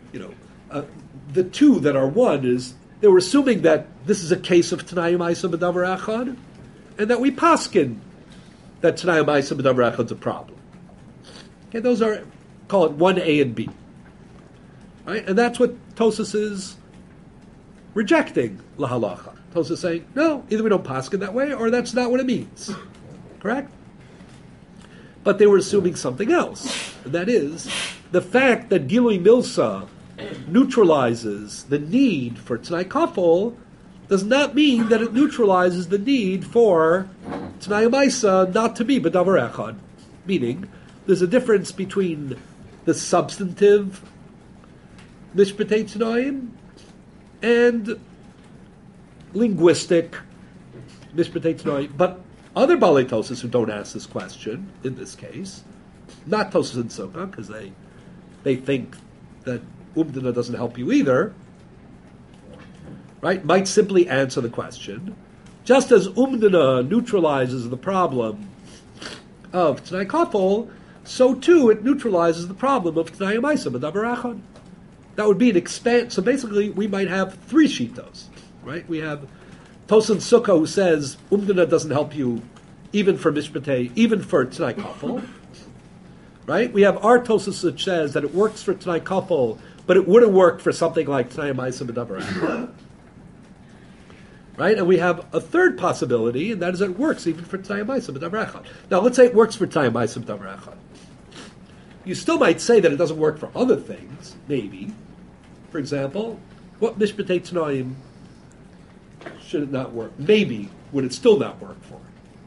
the two that are one is, they were assuming that this is a case of T'nai Ma'aseh b'davar echad, and that we paskin that T'nai Ma'aseh b'davar echad is a problem. Okay, those are, call it 1A and B. Right? And that's what Tosas is rejecting, lahalacha. Tosas is saying, no, either we don't paskin that way, or that's not what it means. Correct? But they were assuming something else, and that is the fact that Gilui Milsa neutralizes the need for T'nai Kafel does not mean that it neutralizes the need for T'nai Maisa not to be B'davar Echad. Meaning, there's a difference between the substantive Mishpatei T'naim and linguistic Mishpatei T'naim. But other Balei Tosas who don't ask this question, in this case, not Tosas and Sukkah, because they think that Umdana doesn't help you either, right, might simply answer the question. Just as Umdana neutralizes the problem of T'nai Kafel, so too it neutralizes the problem of T'nai Maisa B'davar Echad. That would be an expand. So basically, we might have three shitos, right? We have Tosan Sukkah who says Umdana doesn't help you even for Mishpatei, even for T'nai Kafel, right? We have our Tosus which says that it works for T'nai Kafel, but it wouldn't work for something like T'nai Maisa B'davar Echad. Right? And we have a third possibility, and that is that it works even for T'nai Maisa B'davar Echad. Now, let's say it works for T'nai Maisa B'davar Echad. You still might say that it doesn't work for other things, maybe. For example, what Mishpatei T'naim should it not work? Maybe would it still not work for?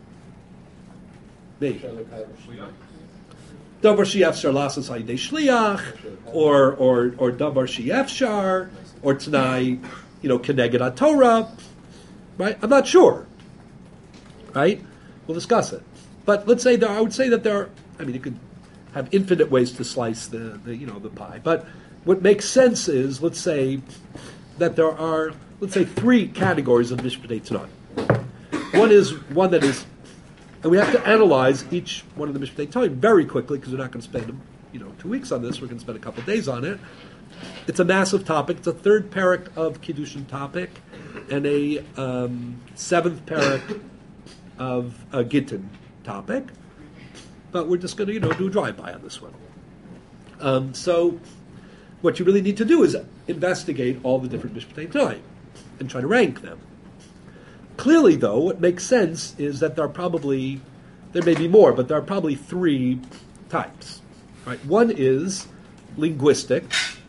Maybe. Davar she'efshar lasas ha'idei shliach, or davar she'efshar, or T'nai, keneged HaTorah. Right? I'm not sure. Right? We'll discuss it. But let's say I would say that there are, you could have infinite ways to slice the pie. But what makes sense is, let's say, that there are, three categories of Mishpatei T'naim. One is one that is, and we have to analyze each one of the Mishpatei T'naim very quickly, because we're not going to spend 2 weeks on this. We're going to spend a couple of days on it. It's a massive topic. It's a third parak of Kiddushin topic, and a seventh parak of a Gittin topic. But we're just going to, do a drive-by on this one. So what you really need to do is investigate all the different Mishpatei T'naim and try to rank them. Clearly, though, what makes sense is that there may be more, but there are probably three types. Right? One is linguistic,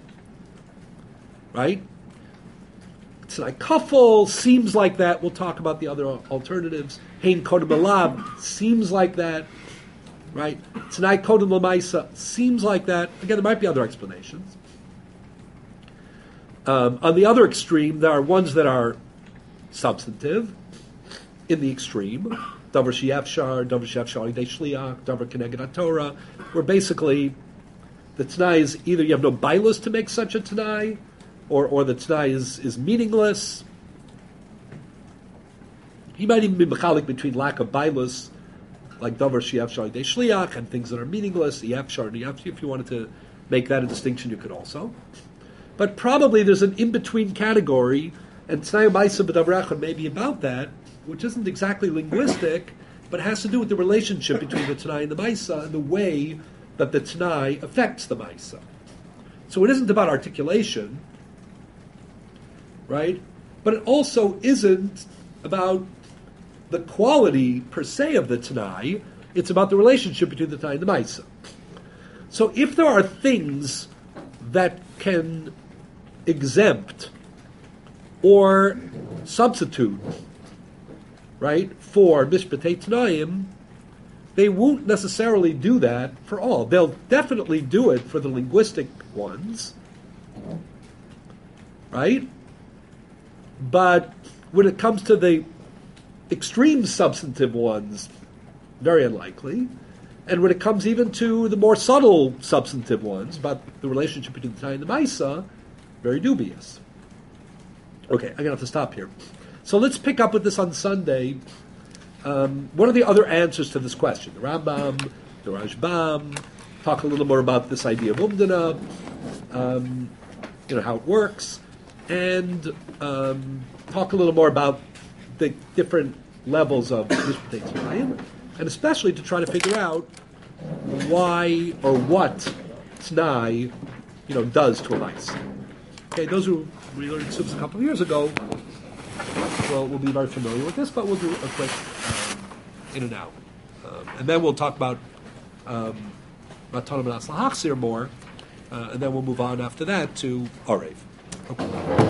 right? T'nai Kafel seems like that. We'll talk about the other alternatives. Hein Kodem Elab seems like that, right? T'nai Kodem L'maisa seems like that. Again, there might be other explanations. On the other extreme, there are ones that are substantive. In the extreme, Davar she'efshar, Davar she'efshar ha'idei shliach, Davar keneged HaTorah, where basically the T'nai is either you have no bailus to make such a T'nai, or the T'nai is meaningless. He might even be mechalik between lack of bailus, like Davar she'efshar ha'idei shliach, and things that are meaningless, Efshar and Efshar. If you wanted to make that a distinction, you could also. But probably there's an in-between category, and T'nai Maisa B'davar Echad may be about that, which isn't exactly linguistic, but has to do with the relationship between the T'nai and the Maisa, and the way that the T'nai affects the Maisa. So it isn't about articulation, right? But it also isn't about the quality per se of the T'nai. It's about the relationship between the T'nai and the Maisa. So if there are things that can exempt or substitute, right, for Mishpatei T'naim, they won't necessarily do that for all. They'll definitely do it for the linguistic ones, right? But when it comes to the extreme substantive ones, very unlikely. And when it comes even to the more subtle substantive ones, about the relationship between the T'nai and the Maisa, very dubious. Okay, I'm going to have to stop here. So let's pick up with this on Sunday. What are the other answers to this question? The Rambam, the Rashbam, talk a little more about this idea of Umdana, how it works, and talk a little more about the different levels of Mishpatei T'naim, and especially to try to figure out why or what T'nai, does to a mice. Okay, those who we learned Subs a couple of years ago, will be very familiar with this, but we'll do a quick in and out. And then we'll talk about Matanim and Aslahachsir more, and then we'll move on after that to Arev. Okay.